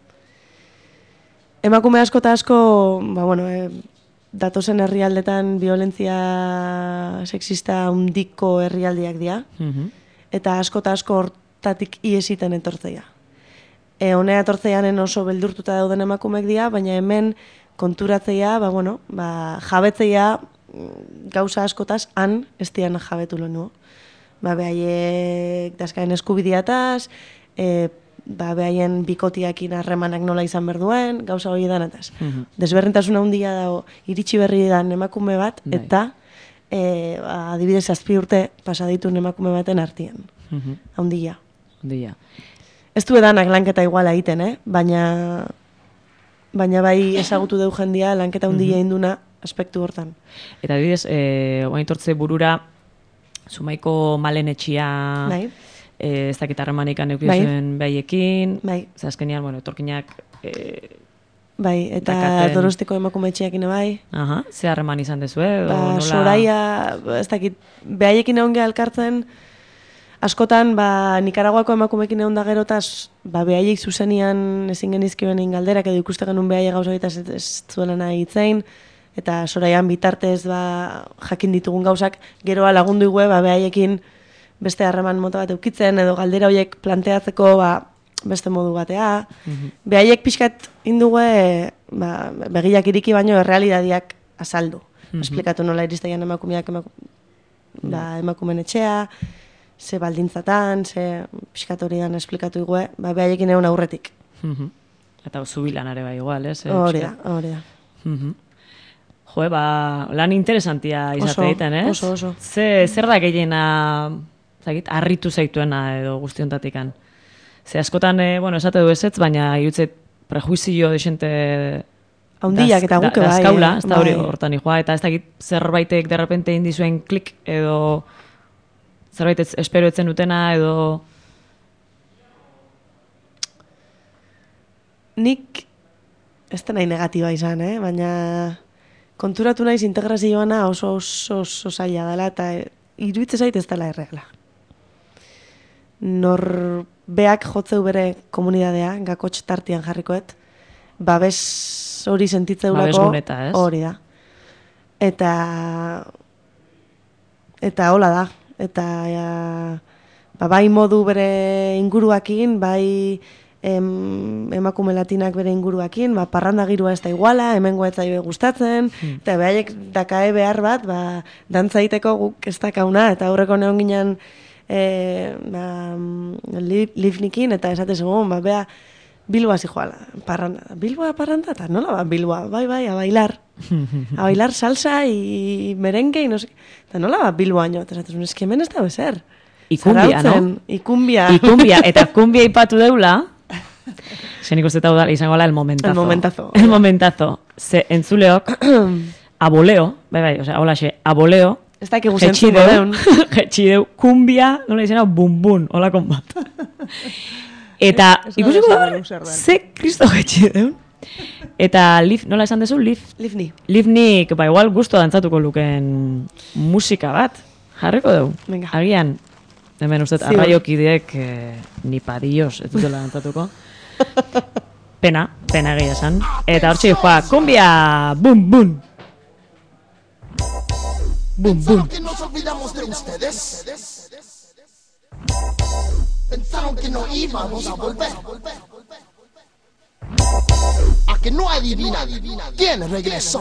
Emakume asko eta asko, ba, bueno, e, datozen herrialdetan violentzia sexista handiko herrialdiak dira, Mhm. eta asko eta asko hortatik iesiten etortzeia. E, honea etortzeianen oso beldurtuta dauden emakumeek dira, baina hemen konturatzeia, ba, bueno, ba, jabetzeia mm, gauza askotaz, han ez dian jabetu lonu. Ba, behaiek dazkaen eskubidiataz, e, ba, behaien bikotiakin harremanak nola izan berduen, gauza hori danataz. Mhm. Desberdintasuna handia dago, iritsi berri dan emakume bat, Bai. eta e, ba, adibidez zazpi urte pasaditun emakume baten artean. Mhm. Handia. Handia. Ez du edanak lanketa iguala egiten, eh? Baina, baina bai ezagutu deu jendia lanketa handia induna aspektu hortan. Eta adibidez, eh, oain tortze burura, Zumaiko malen etxia, Bai. eh, ez dakit harremanekan Bai. eukizuen behaiekin, Bai. ze azkenean, bueno, etorkinak, eh, Bai, eta Dakaten- Donostiko emakume etxeakin bai. aha, ze harreman izan dezu, edo Ba, nola... Soraia, ez dakit, behaiekin egon geha elkartzen, askotan, ba, Nikaraguako emakumekin egon da gerotaz, ba, behaiek zuzenian ezin genizkioen egin galderak, edo ikuste genuen behaie gauza eta ez, ez zuela nahi hitzein, eta Soraian bitartez, ba, jakin ditugun gauzak, geroa lagundu igue, ba, behaiekin beste harreman mota bat eukitzen, edo galdera horiek planteatzeko, ba, beste modu batea. Mhm. Behaiek pixkat indugue, ba, begiak iriki baino errealidadiak azaldu. Mhm. Esplikatu nola iristeian emakumeak emaku, ba, emakumen etxea, ze baldintzatan, ze pixkat horian esplikatu igue, ba, behaiekin egon aurretik. Mhm. Eta zubilan ere bai igual, ez? eh, Hori da, pixkat. hori da. Mhm. Jo, ba, lan interesantia izate Oso, egiten, ez? oso, oso. Ze, zer da gehiena, zakit, harritu zaituena edo guztiontatikan? Ze askotan, eh, bueno, esate du ezetz, baina irutzet prejuizio de xente Haundiak eta guke bai. dazkaula, eh, ez da hori bai. hortan joa, eta ez dakit zerbaitek derrepente indizuen klik edo zerbait ez- espero etzen dutena edo... Nik ez da nahi negatiba izan, eh? Baina konturatu naiz integrazioana oso oso, oso zaila dela eta iruditzen zait ez dela erreala. Norbeak jotzeu bere komunidadea, gakotx tartian jarrikoet, babes hori sentitzeulako Babesguneta, ez? hori da. Eta eta hola da. Eta ja, ba, bai modu bere inguruakin, bai em, emakume latinak bere inguruakin, ba, parranda girua ez da iguala, hemengo ez zaio gustatzen, eta behaiek dakae behar bat, ba, dantzaiteko guk ez dakauna, eta aurreko neon ginen e, ba, li, lifnikin, eta esate segun, ba, bea, Bilboa zijoala, parranda. Bilboa parranda, eta nola ba, Bilboa, bai, bai, a bailar. A bailar salsa y merengue y no sé. Eta nola ba, Bilboa nio, eta esatzen, eski hemen ez da bezer. Ikumbia, Zarautzen, no? Ikumbia. Ikumbia, eta kumbia ipatu deula, zen ikuste eta udala, izango la el momentazo. El momentazo. El momentazo. Ze entzuleok, aboleo, bai, bai, osea, hola xe, aboleo, Ez da ekigu jetxi zentzuko deu, deun. jetxi deu, kumbia, nola izena, bum bum, hola konbat. Eta Ez ikusiko gara da, zer den. ze kristo getxi deun. Eta Liv, nola esan dezu, Liv? Livni. Livnik, ba, igual gusto dantzatuko luken musika bat. Jarriko dugu. Venga. Agian, hemen uste, Ziur. arraiokideek eh, ni padillos, ez dutela dantzatuko. Pena, pena egia esan. Eta hortxe joa, kumbia, bum, bum. Bum, bum. que nos olvidamos de ustedes. Pensaron que no íbamos a volver. A que no adivina quién regresó.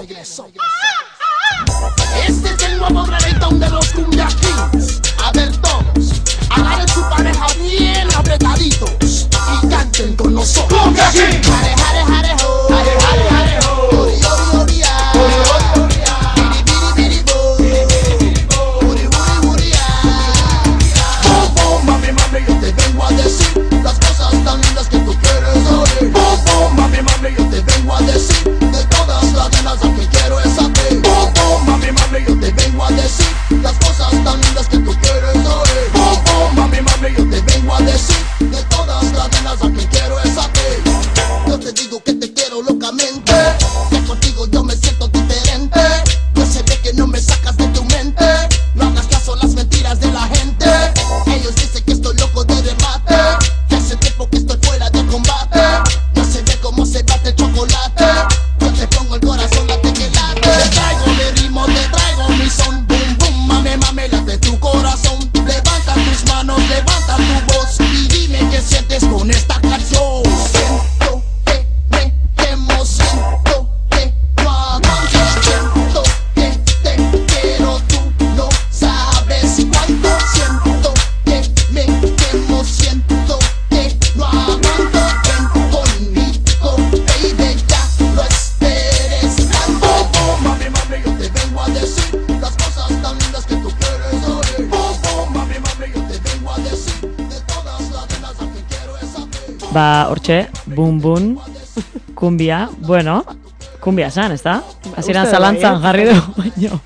Este es el nuevo reggaetón de los Cumbia Kings. A ver todos, agarren su pareja bien apretaditos y canten con nosotros. Cumbia Kings. Jare, jare, jare, ho. Jare, jare, jare, ho. Ori, ori, ori, ah. Ori, ori, ori, ah. Biri, biri, biri, bo. Uri, uri, uri, ah. Boom, boom, mami, mami, yo te vengo a decir las cosas tan lindas que tú quieres oír. Boom, boom, mami, mami, yo te vengo a decir de todas las nenas a que quiero es a ti. Boom, boom, mami, mami, yo te vengo a decir las cosas tan lindas que tú quieres oír. Boom, boom, mami, mami, yo te vengo a decir de todas las nenas a que quiero es a ti. Yo te digo que te quiero locamente, que contigo yo me siento diferente. Yo sé de que no me sacas de tu mente, no hagas caso a las mentiras de la gente. Ellos dicen que estoy loco de remate, que hace tiempo que estoy fuera de combate. No se ve cómo se bate el chocolate, yo te pongo el corazón late que late. Te traigo mi ritmo, te traigo mi son. Boom, boom, mame, mame, late tu corazón. Levanta tus manos, levanta tu voz y dime qué sientes con esta canción. Siento que me quemo, siento que no aguanto, siento que te quiero, tú no sabes cuánto. Siento que me quemo, siento que no aguanto. Ven conmigo, baby, ya no esperes tanto. Boom, mami, mami, yo te vengo a decir las cosas tan lindas que tú quieres oír. Boom, boom, mami, mami, yo te vengo a decir de todas las nenas a que quiero es a ti. Ba, hortxe, bum, bum, kumbia, bueno, kumbia esan, ez da? Hasieran uste zalantzan bai, eh? jarri dugu, baino.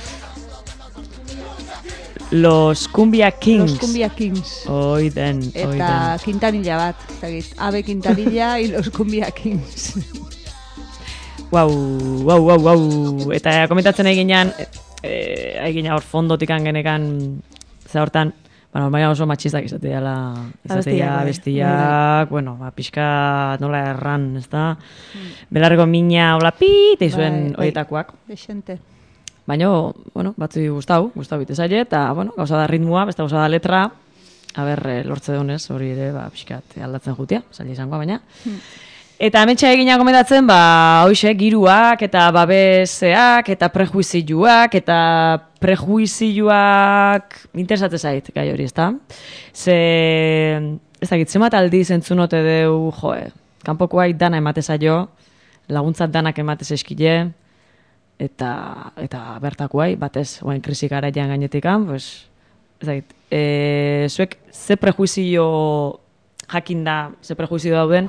Los Cumbia Kings. Los Cumbia Kings. Oi den, oi Eta den. Quintanilla bat, ez dakit, Abe Quintanilla y los Cumbia Kings. Guau, guau, guau, guau. Eta komentatzen egin ginean, eh, egin hor fondotikan genekan, ze hortan, bueno, baina oso matxistak izatea dela, izatea bai. bestiak, bueno, ba, pixka nola erran, ez da? Belarreko mina, hola, pit, izuen Bai, bai. horietakoak. Dexente. Baina, bueno, batzu gustau, gustau bite zaie, eta, bueno, gauza da ritmoa, beste gauza da letra, aber, eh, lortze dunez, hori ere, ba, pixkat aldatzen jutia, zaila izangoa, baina. Eta hementxe egina komentatzen, ba, hoxe, giruak, eta babeseak, eta prejuizioak, eta prejuizioak interesatzen zait, gai hori, ezta? Ze, ez dakit, zemat aldiz entzunote deu, joe, kanpokoai dana emate zaio, laguntzat danak emate eskile, eta eta bertakoai, batez, oain krisi garaian gainetikan, pues, ez dakit, e, zuek ze prejuizio jakinda, ze prejuizio dauden,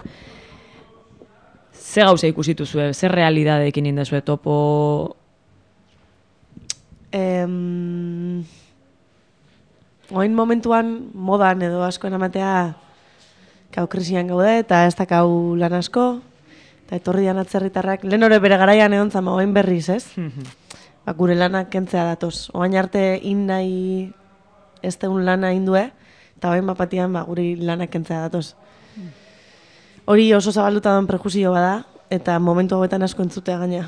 ze gauza ikusitu zue, ze realidadeekin indezue topo... Em, oin momentuan modan edo askoen amatea kau krisian gaude eta ez dakau lan asko, eta etorri dian atzerritarrak, lehen hori bere garaian egon zama, oain berriz, ez? Ba, gure lanak kentzea datoz. Oain arte in nahi ez teun lana indue, eta oain bapatian ba, guri lanak kentzea datoz. Hori oso zabalduta den prejuzio bada, eta momentu hauetan asko entzutea gaina.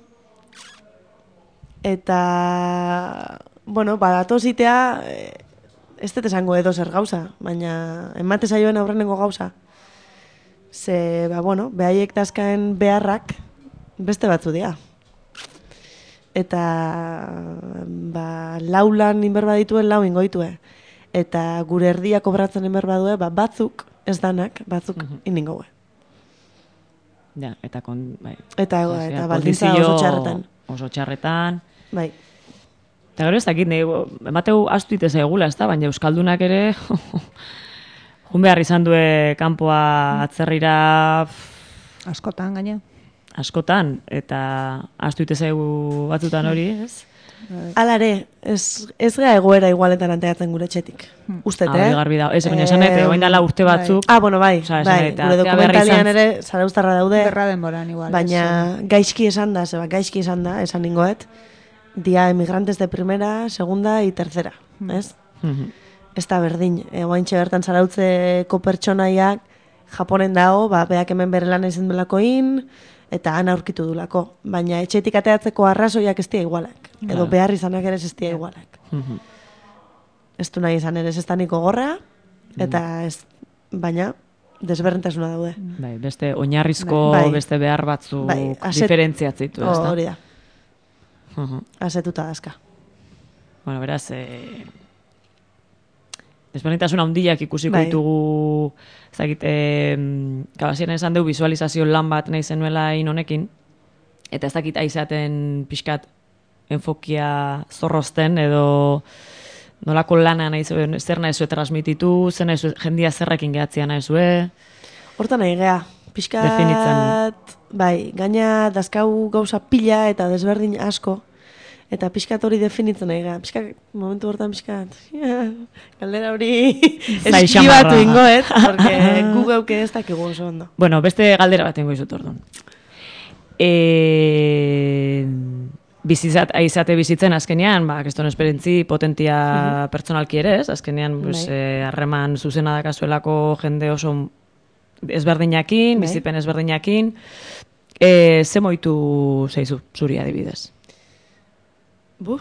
Eta, bueno, ba, datoz itea, eh, ez dut esango edo zer gauza, baina emate zaioen aurrenengo gauza. Ze, ba, bueno, behaiek dazkaen beharrak beste batzu dira. Eta, ba, lau lan inberba dituen lau ingoitue. Eta gure erdia kobratzen inberba due, ba, batzuk, ez danak, batzuk uh-huh. indingoe. Ja, eta kon, bai. Eta, Osea, eta baldintza kondizio oso txarretan. Oso txarretan. Bai. Eta gero ez dakit, nahi, emateu astu itez egula, ez da, baina Euskaldunak ere, jun behar izan due kanpoa atzerrira Askotan, gaina. askotan, eta astu itez egu batzutan hori, ez? Alare, ez, ez gara egoera igualetan anteatzen gure etxetik. Ustet, Ah, eh? hori garbi da. Ez, baina esan dut, orain dela urte batzuk. Ah, bueno, bai, Osea, esan bai. dut, Gure atea berri dokumentalian izan- ere zarauztarra daude. Berra denboran igual. Baina gaizki esan da, zeba, gaizki esan da, esan ningoet, dia emigrantes de primera, segunda y tercera, ez? Mhm. Ez da berdin, e, oaintxe bertan zarautzeko pertsonaiak Japonen dago, ba, beak hemen bere lan ezin dulakoin, eta han aurkitu dulako. Baina etxetik ateatzeko arrazoiak ez dira igualak. Edo Claro. behar izanak ere ez dira igualak. Mhm. Ez du nahi izan ere, ez ez da niko gorra, eta ez, baina desberdintasuna daude. Bai, beste oinarrizko, Bai. beste behar batzuk Bai, aset- diferentziatzitu, ez da? Hori da, Mhm. asetuta dazka. Bueno, beraz, eh, desberdintasun handiak ikusiko Bai. ditugu, ezagit, eh, kabasien esan dugu visualizazio lan bat nahi zenuela in honekin, eta ez dakit aizaten pixkat enfokia zorrozten, edo nolako lana nahi zuen, zer nahi zuen transmititu, zer nahi zuen, jendia zerrekin gehatzea nahi zuen. Hortan nahi gea, pixkat, Definitzen. bai, gaina dazkau gauza pila eta desberdin asko, eta pixkat hori definitzen nahi gea, pixkat, momentu hortan pixkat, ja, galdera hori Zai eskibatu xamarra. ingoet, porque gu geuke ez dakigu oso ondo. Bueno, beste galdera bat ingo izut orduan. E, bizizat, aizate bizitzen azkenean, ba, keston esperientzi potentia pertsonalki ere, ez? Azkenean, pues, Bai. eh, harreman zuzena dakazuelako jende oso ezberdinakin, Bai. bizipen ezberdinakin. E, ze moitu zeizu zuri adibidez? Bu.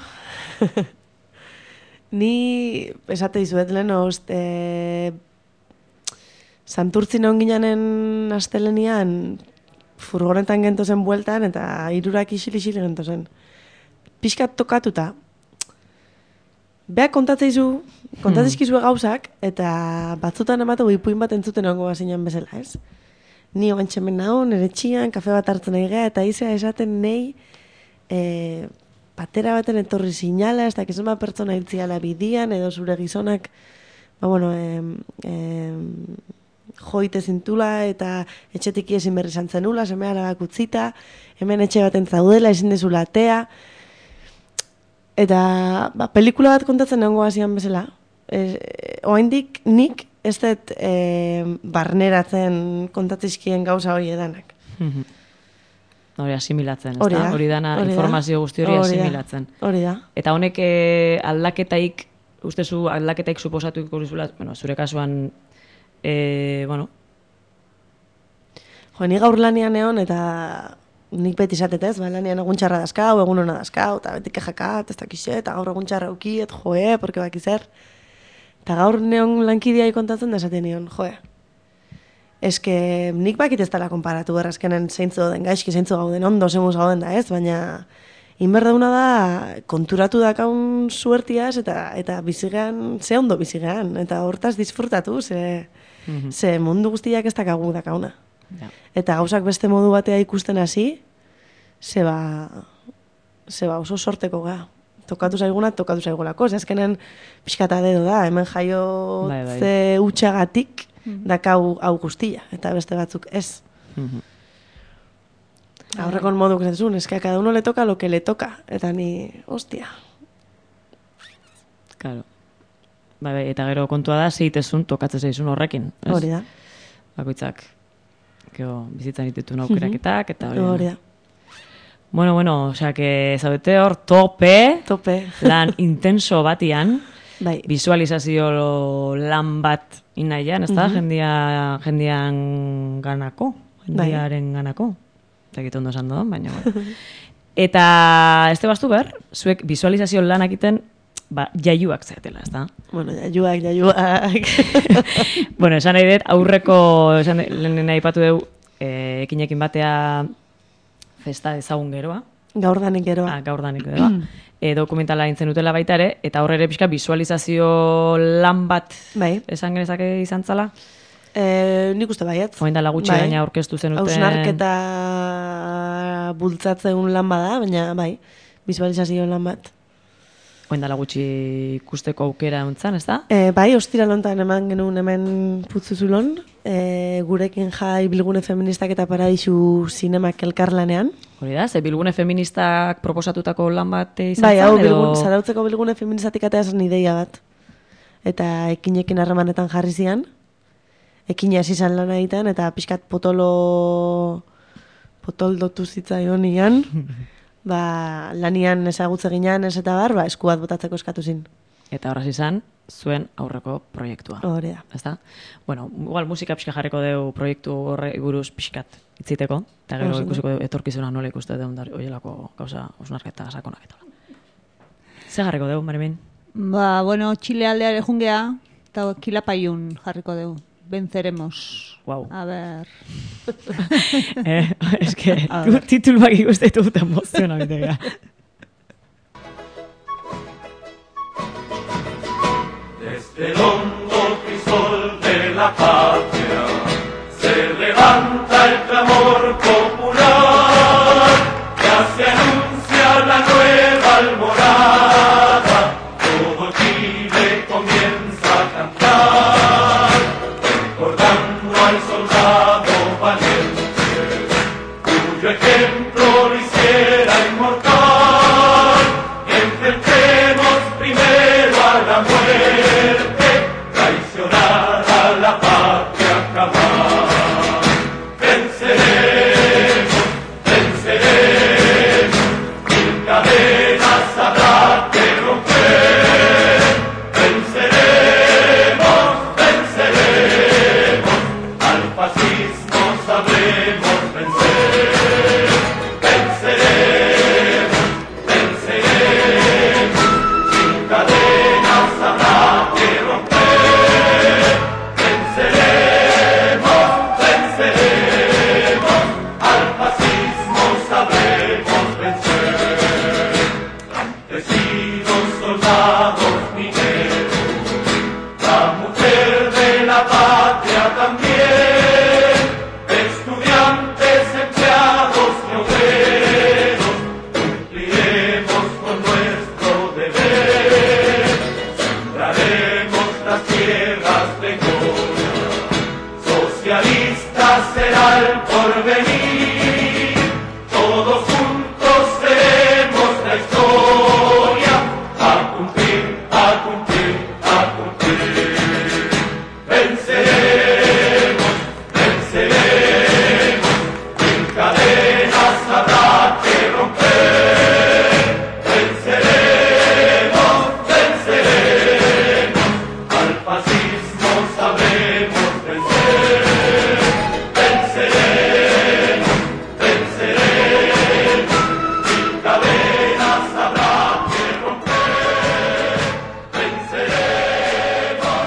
Ni esate dizuet lehen oste Santurtzin on ginanen astelenian furgonetan gentozen bueltan eta hirurak isil-isil gentozen. Pixkat tokatuta. Beak kontatzeizu, kontatzizkizue gauzak, eta batzutan ematu ipuin bat entzuten ongo bazinen bezala, ez? Ni oantxemen nao, nire txian, kafe bat hartzen nahi gea, eta izea esaten nei, e, patera baten etorri sinala, ez dakizen bat pertsona hiltziala bidian, edo zure gizonak, ba, bueno, em, em, joite zintula, eta etxetik ezin berri zantzenula, semea alabak utzita, hemen etxe baten zaudela, ezin dezula atea, eta ba, pelikula bat kontatzen nengo hasian bezala. E, oaindik nik ez dut e, barneratzen kontatzizkien gauza hori edanak. Hori asimilatzen, ez Hori da? da, Hori dana hori da. informazio guzti hori Hori da, asimilatzen. Hori da. Eta honek eh, aldaketaik, ustezu aldaketaik suposatu ikurizula, bueno, zure kasuan, eh, bueno, Jo, ni gaur lanian egon eta nik beti izatetez, ba, lanian egun txarra dazkau, egun hona dazkau, eta beti kejakat, ez dakixe, eta gaur egun txarra ukiet, joe, porque baki zer. Eta gaur neon lankidiai kontatzen da esaten nion, joe. Eske nik bakit ez dela konparatu errazkenen zeintzu dauden gaizki, zeintzu gauden ondo, zemuz gauden da ez, baina inberdeuna da konturatu dakaun suertiaz eta eta bizigean, ze ondo bizigean, eta hortaz disfrutatu, ze, ze mundu guztiak ez dakagu dakauna. ja. Eta gauzak beste modu batea ikusten hasi, zeba, zeba oso sorteko ga. Tokatu zaiguna, tokatu zaigulako. Ze azkenen pixkata dedo da, hemen jaio Bai, bai. ze utxagatik dakau hau guztia, eta beste batzuk ez. Mhm. Aurrekon moduk zentzun, eske a cada uno le toca lo que le toca. Eta ni, hostia. Claro. Bai, bai, eta gero kontua da, zeitezun tokatzen zaizun horrekin. Ez? Hori da. Bakoitzak, gero bizitzan ditutun aukeraketak, eta hori. Hori da. Bueno, bueno, osea, que zaudete hor tope, Tope. lan intenso batian, Bai. visualizazio lan bat inaian, ez da, jendia, jendian ganako, jendiaren ganako. Eta egiten ondo esan doan, baina, bueno. Eta, ez te bastu behar, zuek visualizazio lan egiten, ba, jaiuak zaetela, ez da? Bueno, jaiuak, jaiuak. Bueno, esan nahi dut, aurreko, esan lehen aipatu dugu, eh, ekinekin batea festa ezagun geroa, Gaurdanik geroa. ah, gaur danik geroa, e, dokumentala intzen dutela baita ere, eta horre ere pixka visualizazio lan bat Bai. esan genezake izan zala, E, nik uste baiet. oain dela gutxi Bai. gaina aurkeztu zenuten. Hausnarketa bultzatzen lan bada, baina bai, visualizazio lan bat. Oain dela gutxi ikusteko aukera ontzan, ez da? E, bai, ostira lontan eman genuen hemen putzuzulon, e, gurekin jai bilgune feministak eta paradisu zinemak elkarlanean. Hori da, ze bilgune feministak proposatutako lan bat izan Bai, hau zen, edo... bilgun, zarautzeko bilgune feministatik atea zen ideia bat. Eta ekinekin harremanetan jarri zian. Ekina hasi izan lan egiten, eta pixkat potolo... potoldotu zitzaion ian. ba, lanian ezagutze ginean, ez eta bar, ba, esku bat botatzeko eskatu zin. Eta horraz izan, zuen aurreko proiektua. Hori da. Ezta? Bueno, igual musika pixka jarriko deu proiektu horre buruz pixkat itziteko, eta gero Oso, ikusiko deu etorkizuna nola ikuste deun oielako gauza osnarketa sakonak eta. Ze jarriko deu, Marimin? Ba, bueno, Txile aldeare jungea, eta kilapaiun jarriko dugu. Venceremos. Wow. A ver. eh, es que tu tituluak ikuste dut emoziona bitega. Desde el hondo crisol de la patria se levanta el clamor popular, ya se anuncia la nueva alborada, todo Chile comienza a cantar, recordando al soldado valiente, cuyo ejemplo lo hiciera inmortal. Enfrentemos primero a la muerte, traicionar a la patria jamás. Venceremos, venceremos, mil cadenas habrá que romper. Venceremos, venceremos, al fascismo sabremos vencer. Venceremos, venceremos, sin cadenas habrá que romper. Venceremos, venceremos, al fascismo sabremos vencer. Campesinos, soldados, mineros, la mujer de la patria también, estudiantes, empleados y obreros, cumpliremos con nuestro deber, sembraremos las tierras de gloria, socialista será el porvenir, todos juntos seremos la historia, a cumplir, a cumplir, a cumplir. Venceremos, venceremos, sin cadenas habrá que romper. Venceremos, venceremos, al fascismo sabremos vencer. Venceremos, venceremos, sin cadenas habrá que romper. Venceremos,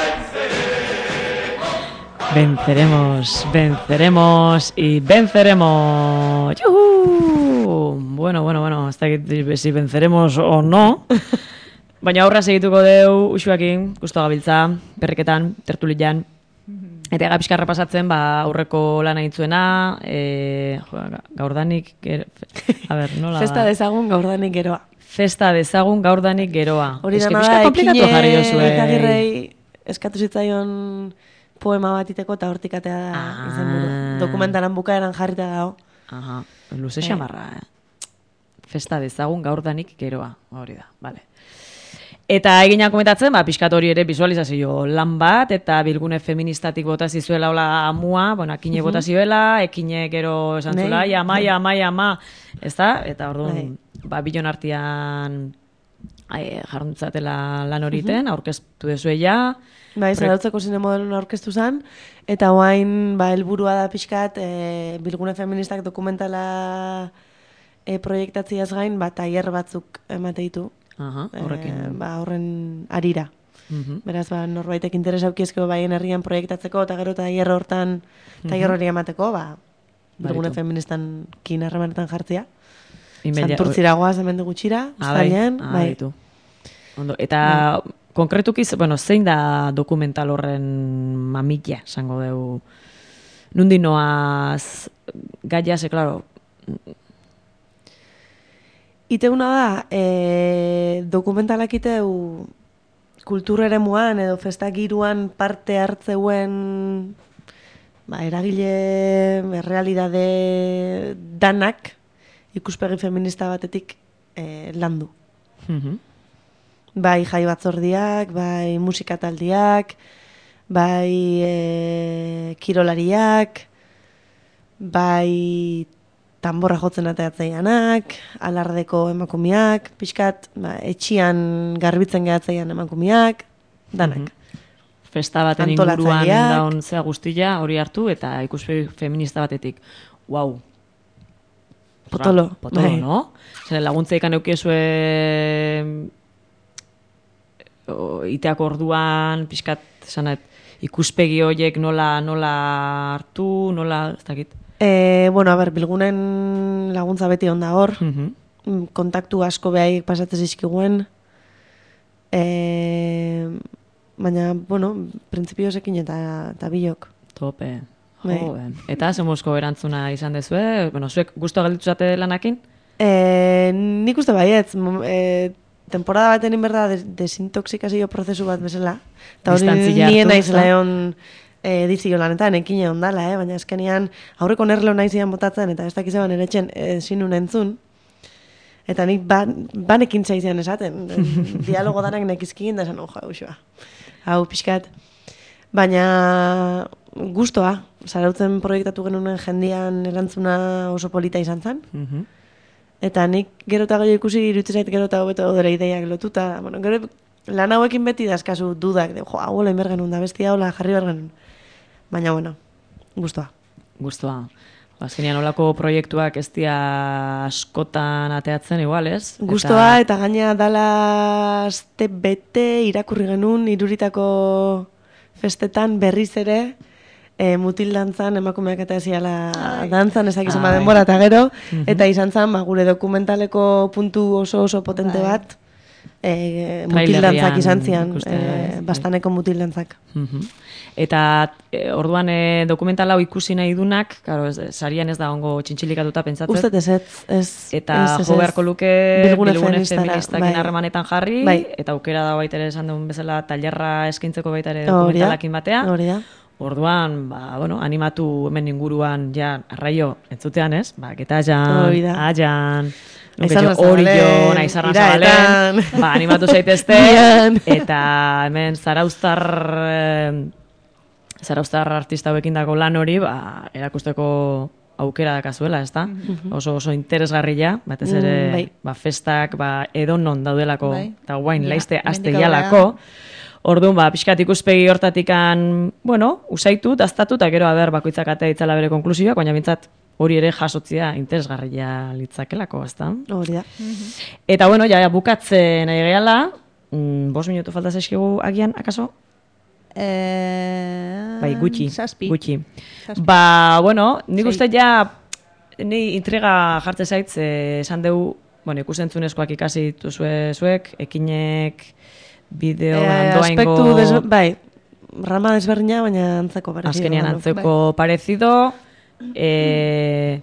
venceremos. Venceremos, venceremos y venceremos. ¡Yuhu! Bueno, bueno, bueno, hasta que si venceremos o no. Baina aurra segituko deu usuakin, gustu gabiltza, perriketan, tertulian. Eta ega pixka repasatzen, ba, aurreko lana itzuena, e, jo, gaurdanik, gero, a ber, nola Festa da? dezagun gaurdanik geroa. Festa dezagun gaurdanik geroa. Hori Eske dana pixka da, komplikatu jarri ekine duzue. Agirrei eskatu zitzaion poema bat iteko eta hortik atea da Ah. izenburua. Dokumentalan bukaeran jarrita dago. Aha, luze Eh. xamarra, eh? Festa dezagun gaurdanik geroa, hori da, vale. Eta eginak komentatzen, ba, pixkat hori ere visualizazio lan bat, eta bilgune feministatik bota zizuela hola amua, bueno, akine bota zioela, ekine gero esan zula, Nei. ai, ama, ai, ama, ai, ama, ez da? Eta orduan, Bai. ba, bilon artean ai, jarruntzatela lan horiten, aurkeztu dezuela, Bai, zarautzeko zine modelun aurkeztu zen, eta oain, ba, helburua da pixkat, e, bilgune feministak dokumentala e, proiektatziaz gain, ba, tailer batzuk emate ditu. aha, Eh, horrekin. ba, horren arira. Mhm. Beraz, ba, norbaitek interes aukizko baien herrian proiektatzeko, eta gero tailer hortan, tailer hori emateko, ba, bilgune Baritu. feministan kin harremanetan jartzea. Inmedia- Santurtzira goaz hemen gutxira, Ah, bai, uztailean, ah, bai. baitu. Ondo, eta konkretuki, bueno, zein da dokumental horren mamilla, esango dugu. Nundi noaz gaia, ze, claro, Iteuna da, e, dokumentalak iteu kultureremuan edo festagiruan parte hartzeuen ba, eragile errealidade danak ikuspegi feminista batetik e, landu. Mhm. Bai jai batzordiak, bai musikataldiak, bai e, kirolariak, bai tanborra jotzen ateatzeianak, alardeko emakumeak, pixkat, ba, etxian garbitzen gehatzeian emakumeak, danak. Festa baten inguruan daun zea guztia hori hartu eta ikuspegi feminista batetik. Wow. Potolo. Potolo, bai. no? Zer laguntza ikan eukiezue iteako orduan, pixkat, esanet, ikuspegi horiek nola, nola hartu, nola, ez dakit. E, bueno, a ber, bilgunen laguntza beti onda hor, Mhm. kontaktu asko behaiek pasatzen zizkiguen, e, baina, bueno, printzipiozekin eta, eta bilok. Tope. Bai. Jo, eta zemozko erantzuna izan dezue, bueno, zuek guztua galditu zate lanakin? E, nik uste baietz, mom- e, temporada baten inberda des, desintoxikazio prozesu bat bezala. Eta hori Distantzia nien hartu, naizela ezta? egon e, dizio lanetan, ekin egon dala, eh? Baina eskenean aurreko nerleo naizian botatzen, eta ez dakizeban eretxen ezin nun entzun. Eta nik ba, banekin zaizian esaten, dialogo danak nekizkin, da esan, oja, usua. Hau, pixkat. Baina gustoa, zarautzen proiektatu genunen jendian erantzuna oso polita izan zen. Mhm. Eta nik gero eta gehiago ikusi iruditzen zait gero eta hobeto dira ideiak lotuta. Bueno, gero lan hauekin beti dazkazu dudak, de, jo, hau hola inber genuen da, bestia hola jarri behar genuen. Baina, bueno, gustoa. Guztua. Azkenean olako proiektuak ez dira askotan ateatzen igual, ez? Gustoa eta gaina dala aste bete irakurri genuen iruritako festetan berriz ere e, mutil dantzan emakumeak eta eziala dantzan ezak izan Ai. denbora eta gero, Mhm. eta izan zen ba, gure dokumentaleko puntu oso oso potente Bai. bat e, mutil Trailerrean dantzak izan zian, ikusten, e, bai. bastaneko mutil dantzak. Mhm. Eta e, orduan e, dokumental hau ikusi nahi dunak, claro, ez, sarian ez da ongo txintxilikatuta pentsatzen. Uste ez, ez, ez. Eta ez, ez, jo ez. beharko luke Bilgune bilgune feministara, feministakin bai. harremanetan jarri, Bai. eta aukera da baita ere esan duen bezala tailerra eskaintzeko baita ere Hori da, dokumentalakin batea. hori da. Orduan, ba, bueno, animatu hemen inguruan ja arraio entzutean, ez? Ba, geta jan, Hori da. ajan, Aizarra hori jo, Zabalen, naizarra iraetan. zabalen, ba, animatu zaitezte, Bian. eta hemen zarauztar, eh, zarauztar artista hauekin dago lan hori, ba, erakusteko aukera dakazuela, ez da? Oso oso interesgarria, batez ere, Mm, bai. ba, festak, ba, edonon daudelako, Bai. eta guain Ja, laizte hemendik aste aurrera. jalako. Orduan, ba, pixkat ikuspegi hortatikan, bueno, usaitu, daztatu, eta gero, aber, bakoitzak atea ditzala bere konklusioak, baina bintzat hori ere jasotzia interesgarria litzakelako, ezta? Hori da. Eta, bueno, ja, bukatzen nahi gehala, mm, bost minutu falta zaizkigu agian, akaso? Eh, Bai, gutxi, Zazpi. gutxi. Zazpi. Ba, bueno, nik Sei. uste ja, ni intriga jartze zaitz, eh, esan dugu, bueno, ikusentzunezkoak ikasi dituzue zuek, ekinek, bideo, Eh, doaingo, aspektu des, bai, rama desberdina, baina antzeko parecido. azkenean bueno. antzeko parecido, eh,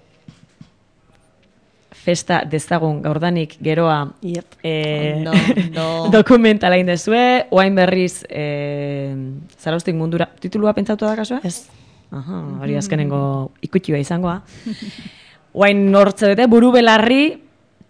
festa dezagun gaurdanik geroa Yep. eh, Ondo, ondo. dokumentala indezue, oain berriz eh, zaraustik mundura, titulua pentsatu da kasua? Ez. Aha, hori azkenengo ikutxua izangoa. Oain nortze dute, buru belarri,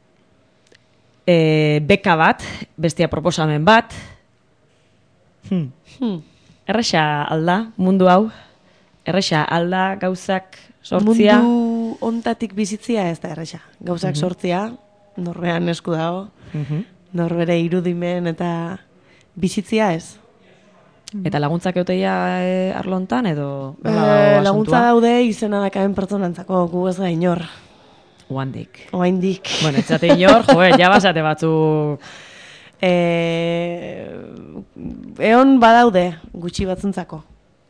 e, beka bat, bestia proposamen bat. Hmm. Hmm. Erresa alda, mundu hau. Erresa alda, gauzak sortzia. Mundu ontatik bizitzia ez da erresa. Gauzak sortzia, norbean esku dago, Mhm. norbere irudimen eta bizitzia ez. Eta laguntzak euteia e, arlontan edo? nola dago Eh, asuntua? laguntza daude izena dakaen pertsonantzako, gu ez da inor. Oandik. Oaindik. Bueno, etxate inor, joe, ja basate batzuk. Eh, eon badaude gutxi batzuntzako.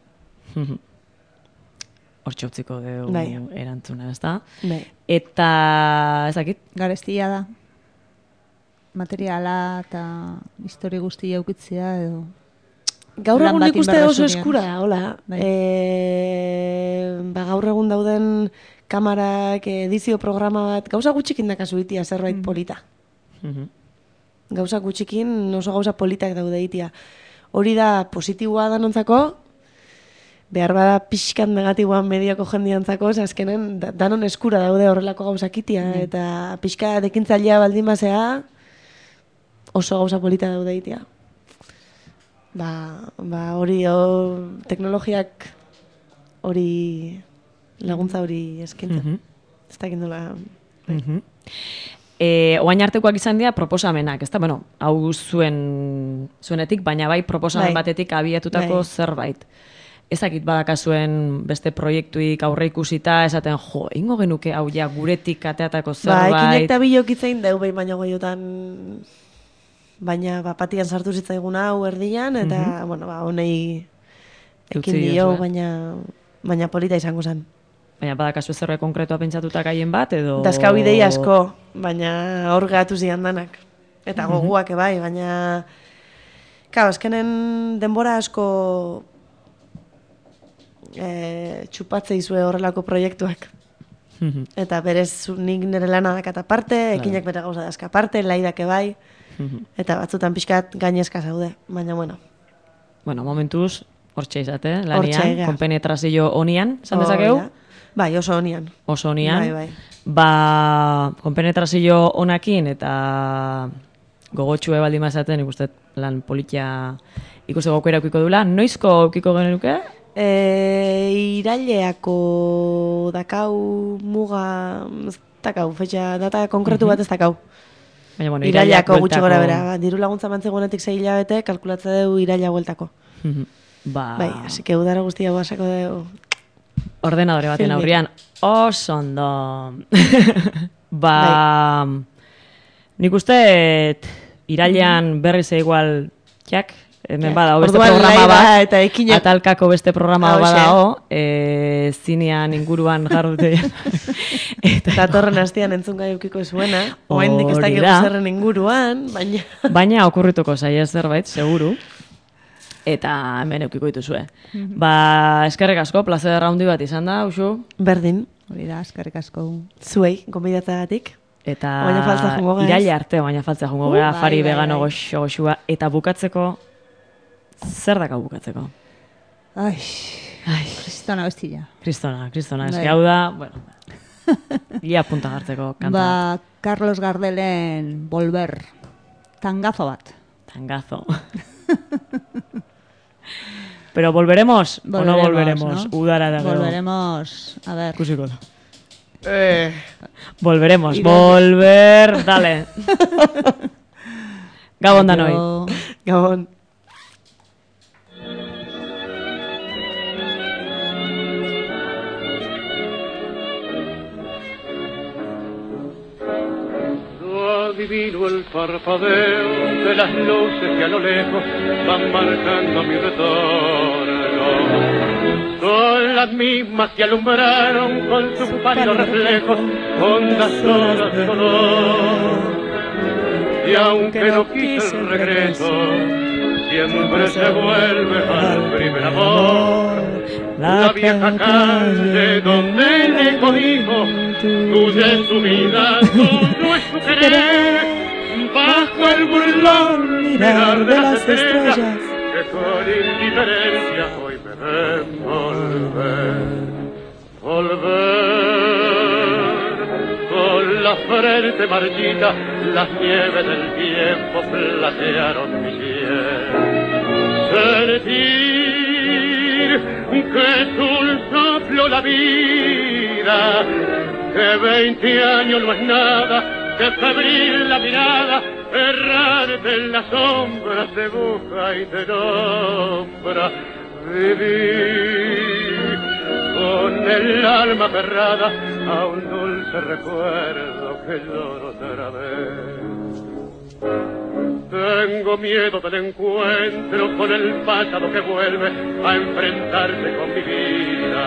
Hortxe utziko dugu Bai. erantzuna, ez da? Bai. Eta, ez dakit, Garestia da. Materiala eta histori guztia eukitzea edo... Gaur Lan egun bat nik uste inberra oso zunean. eskura, hola. Bai. E, ba, gaur egun dauden kamarak, edizio programa bat, gauza gutxikin dakazu itia zerbait polita. Mhm. Gauza gutxikin oso gauza politak daude itia. Hori da positiboa danontzako, behar bada pixkan negatiboan medioko jendiantzako, ze azkenen da, danon eskura daude horrelako gauzakitia, mm. eta pixka dekintzailea baldin basea, oso gauza polita daude itia. Ba, ba hori, o, teknologiak hori, laguntza hori eskintzen. Mm -hmm. Ez dakit nola... Mm -hmm. E, oain artekoak izan dira proposamenak, ezta? Bueno, hau zuen, zuenetik, baina bai proposamen bai. batetik abiatutako bai. zerbait. Ezakit badakazuen beste proiektuik aurre ikusita, esaten, jo, ingo genuke hau ja guretik ateatako zerbait. Ba, ekinek eta bilok itzein deu behin baino goiotan, baina bapatian sartu zitzaigun hau erdian, eta, mm -hmm. bueno, ba, honei ekin dio, baina, baina polita izango zen. Baina badakazu zerbait konkretoa pentsatuta gaien bat, edo... Dazkau idei asko, baina hor gehatu zian danak. Eta goguak mm -hmm. bai, baina... Kau, azkenen denbora asko... E, txupatze izue horrelako proiektuak. Mm-hmm. Eta berez nik nire lana dakat aparte, ekinak bere gauza dazka aparte, laidake bai, mm-hmm. eta batzutan pixkat gainezka zaude, baina bueno. Bueno, momentuz, hortxe izate, lanian, konpenetrazio honian, zan dezakeu? Oh, bai, oso honian. Oso honian. Bai, bai. Ba, konpenetrazio honakin eta gogotxue baldin mazaten, ikustet lan politia ikuste goko eraukiko dula. Noizko aukiko genuke? E, iraileako dakau muga, ez dakau, fetxa, data konkretu bat ez dakau. Baina, bueno, iraileako gutxi gora bera. Diru laguntza mantzegunetik zei hilabete, kalkulatze dugu iraila bueltako. Ba... Bai, así que udara guztia basako dugu. Ordenadore baten aurrian, oso ondo. Ba... Bai. Nik uste irailean berriz igual, jak, hemen bada, beste programa bat, eta ekinak... atalkako beste programa bat badao, e, zinean inguruan jarrute. Eta torren hastian entzungai eukiko zuena, oain dik ez dakik zerren inguruan, baina... Baina okurrituko zaia zerbait, seguru. Eta hemen eukiko dituzue. Mm-hmm. Ba, eskerrik asko, plazer handi bat izan da, Uxu? Berdin. Hori da, eskerrik asko. Zuei, gonbidatagatik. Eta iraila arte, baina faltza jungo uh, gara, fari bai, vegano bai. goxo goxua. Eta bukatzeko, zer dakau bukatzeko? Ai, Ai. Kristona bestila. Kristona, kristona. Ez hau da, bueno, ia punta gartzeko kanta. Ba, Carlos Gardelen Volver. Tangazo bat. Tangazo. Pero volveremos, volveremos o no volveremos, ¿no? Udara da. Volveremos, a ver. Kusiko da. Eh, volveremos, Irene. volver, dale. Gabon da noi. Gabon. Adivino el parpadeo de las luces que a lo lejos van marcando mi retorno. Son las mismas que alumbraron con sus pálidos reflejos ondas solas de dolor. Y aunque no quise el regreso, siempre se vuelve al primer amor. La vieja calle donde le codijo, tuya es su vida, tuyo es su querer. Bajo el burlón mirar de las estrellas, que con indiferencia hoy me ven volver. Volver con la frente marchita, las nieves del tiempo platearon mi piel. Sentir que es un soplo la vida, que veinte años no es nada, que febril la mirada, errarte en las sombras te busca y te nombra. Vivir con el alma aferrada a un dulce recuerdo que lloro otra vez. Tengo miedo del encuentro con el pasado que vuelve a enfrentarse con mi vida.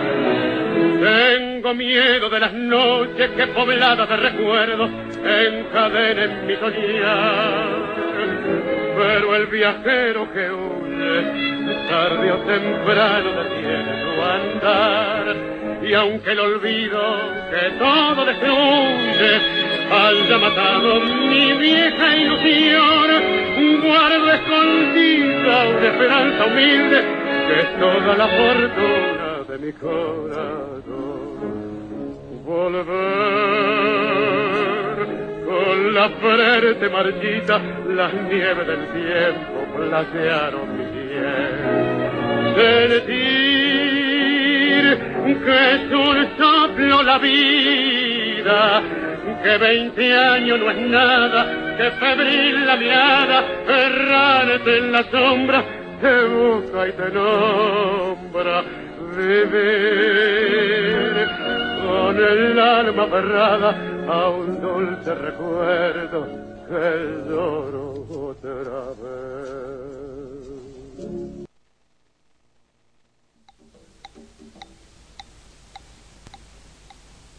Tengo miedo de las noches que pobladas de recuerdos encadenen mi soñar. Pero el viajero que huye, tarde o temprano detiene su andar. Y aunque el olvido que todo destruye haya matado mi vieja ilusión, guardo escondida una esperanza humilde que es toda la fortuna de mi corazón. Volver con la frente marchita, las nieves del tiempo platearon mi piel. Sentir que es un soplo la vida, que veinte años no es nada, que febril la mirada, errante en la sombra, te busca y te nombra. Vivir con el alma aferrada a un dulce recuerdo que lloro otra vez.